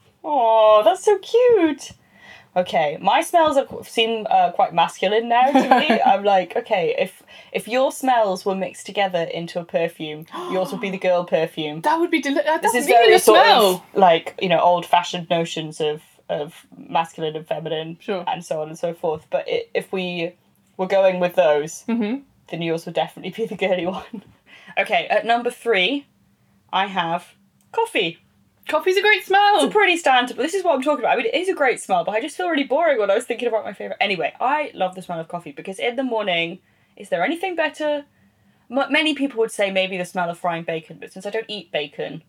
Oh, that's so cute. Okay, my smells are, seem uh, quite masculine now to me. I'm like, okay, if if your smells were mixed together into a perfume, yours would be the girl perfume. That would be delicious. This That's is me very the sort smell. of like, you know, old-fashioned notions of of masculine and feminine, Sure. and so on and so forth. But i if we were going with those, Mm-hmm. then yours would definitely be the girly one. Okay, at number three, I have coffee. Coffee's a great smell. It's a pretty standard, but this is what I'm talking about. I mean, it is a great smell, but I just feel really boring when I was thinking about my favourite. Anyway, I love the smell of coffee because in the morning, is there anything better? M- many people would say maybe the smell of frying bacon, but since I don't eat bacon,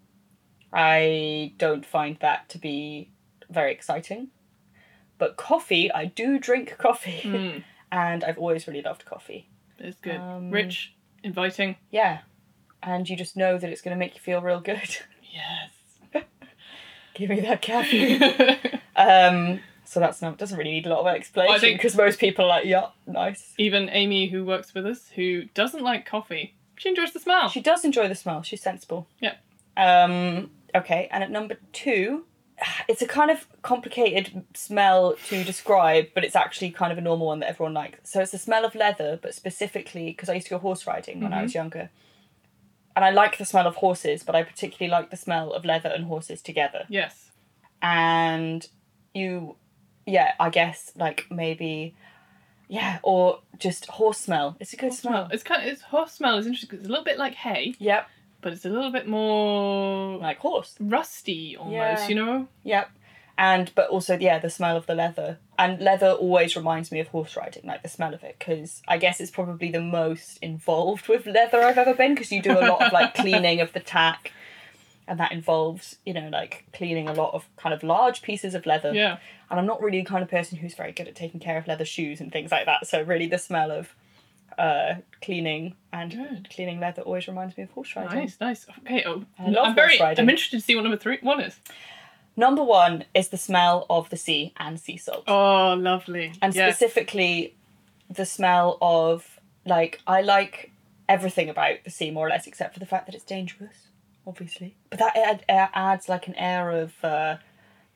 I don't find that to be very exciting. But coffee, I do drink coffee, Mm, and I've always really loved coffee. it's good. Um, Rich, inviting. Yeah, and you just know that it's going to make you feel real good. Yes. Give me that caffeine. Um, so that's not doesn't really need a lot of explanation I think- because most people are like, yeah, nice. Even Amy, who works with us, who doesn't like coffee, she enjoys the smell. She does enjoy the smell. She's sensible. Yeah. Um, okay, and at number two, it's a kind of complicated smell to describe, but it's actually kind of a normal one that everyone likes. So it's the smell of leather, but specifically because I used to go horse riding when I was younger. And I like the smell of horses, but I particularly like the smell of leather and horses together. Yes. And you, yeah, I guess like maybe, yeah, or just horse smell. It's a good smell. Smell. It's kind of it's horse smell is interesting 'cause it's a little bit like hay, Yep, but it's a little bit more like horse. rusty almost. Yeah. You know. Yep. And, but also, yeah, the smell of the leather. And leather always reminds me of horse riding, like the smell of it, because I guess it's probably the most involved with leather I've ever been, because you do a lot of, like, cleaning of the tack, and that involves, you know, like, cleaning a lot of kind of large pieces of leather. Yeah. And I'm not really the kind of person who's very good at taking care of leather shoes and things like that, so really the smell of uh, cleaning and Good. cleaning leather always reminds me of horse riding. Nice, nice. Okay. Oh, I love I'm very. horse riding. I'm interested to see what number three one is. Number one is the smell of the sea and sea salt. Oh, lovely. And yes. specifically the smell of, like, I like everything about the sea more or less except for the fact that it's dangerous, obviously. But that ad- ad- adds like an air of uh,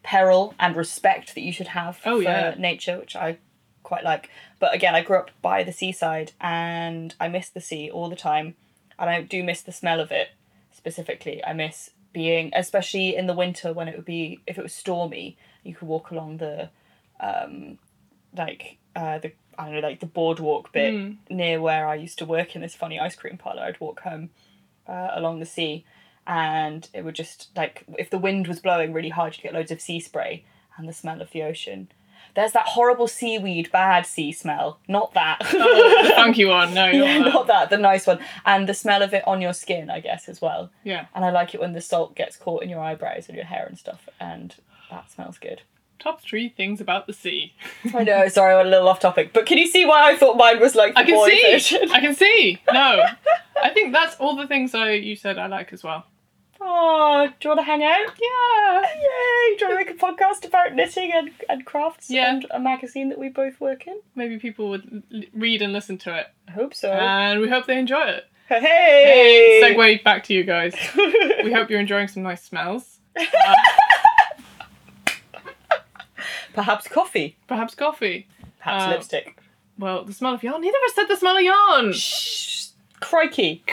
peril and respect that you should have Oh, for yeah. nature, which I quite like. But again, I grew up by the seaside and I miss the sea all the time. And I do miss the smell of it specifically. I miss being, especially in the winter when it would be, if it was stormy, you could walk along the, um, like, uh, the, I don't know, like the boardwalk bit Mm. near where I used to work in this funny ice cream parlour. I'd walk home uh, along the sea and it would just, like, if the wind was blowing really hard, you'd get loads of sea spray and the smell of the ocean. There's that horrible seaweed, bad sea smell. Not that. Oh, the funky one. No, Yeah, not that. not that, the nice one. And the smell of it on your skin, I guess, as well. Yeah. And I like it when the salt gets caught in your eyebrows and your hair and stuff, and that smells good. Top three things about the sea. I know, sorry, I went a little off topic, but can you see why I thought mine was like the I can boy see. version? I can see. No, I think that's all the things I you said I like as well. Oh, do you want to hang out? Yeah. Yay! Do you want to make a podcast about knitting and, and crafts Yeah. and a magazine that we both work in? Maybe people would l- read and listen to it, I hope so. and we hope they enjoy it. hey! Hey, segue back to you guys. We hope you're enjoying some nice smells. Uh, Perhaps coffee. perhaps coffee. Perhaps Uh, lipstick. Well, the smell of yarn. Neither of us said the smell of yarn. Shh! Crikey!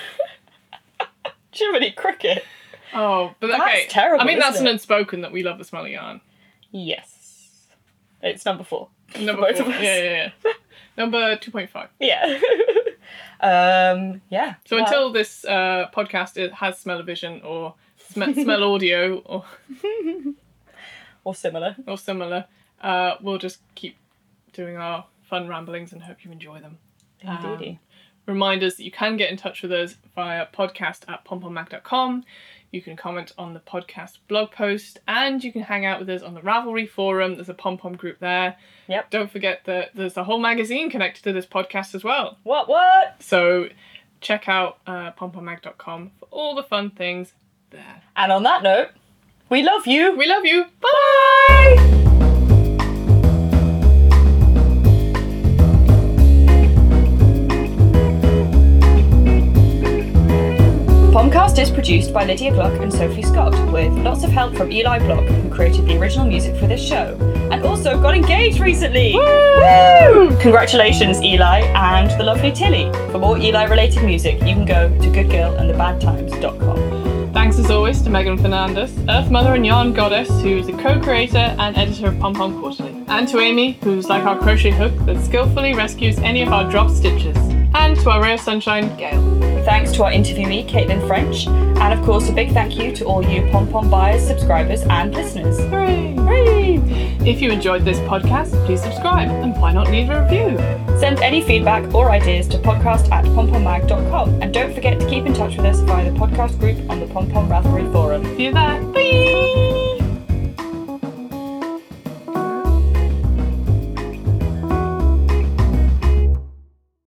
Jiminy Cricket. Oh, but That's okay. terrible, I mean, that's isn't an it? unspoken that we love the smell of yarn. Yes. It's number four. Number Both four. of us. Yeah, yeah, yeah. Number two point five. Yeah. um, yeah. So Well, until this uh, podcast it has smell-o-vision or sm- smell audio or Or similar. or similar, uh, we'll just keep doing our fun ramblings and hope you enjoy them. Indeedy. Reminders that you can get in touch with us via podcast at pompommag dot com. You can comment on the podcast blog post and you can hang out with us on the Ravelry forum. There's a pom-pom group there. Yep. Don't forget that there's a whole magazine connected to this podcast as well. What, what? So check out uh, pompommag dot com for all the fun things there. And on that note, we love you. We love you. Bye! Pomcast is produced by Lydia Gluck and Sophie Scott, with lots of help from Eli Block, who created the original music for this show, and also got engaged recently! Woo! Congratulations, Eli and the lovely Tilly. For more Eli-related music, you can go to good girl and the bad times dot com. Thanks as always to Megan Fernandez, Earth Mother and Yarn Goddess, who is a co-creator and editor of Pom Pom Quarterly. And to Amy, who's like our crochet hook that skillfully rescues any of our dropped stitches. And to our ray of sunshine, Gail. Thanks to our interviewee, Caitlin French, and of course a big thank you to all you Pom Pom buyers, subscribers and listeners. Hooray! Hooray! If you enjoyed this podcast, please subscribe, and why not leave a review? Send any feedback or ideas to podcast at pompommag dot com, and don't forget to keep in touch with us via the podcast group on the Pom Pom Ravelry forum. See you there. Bye!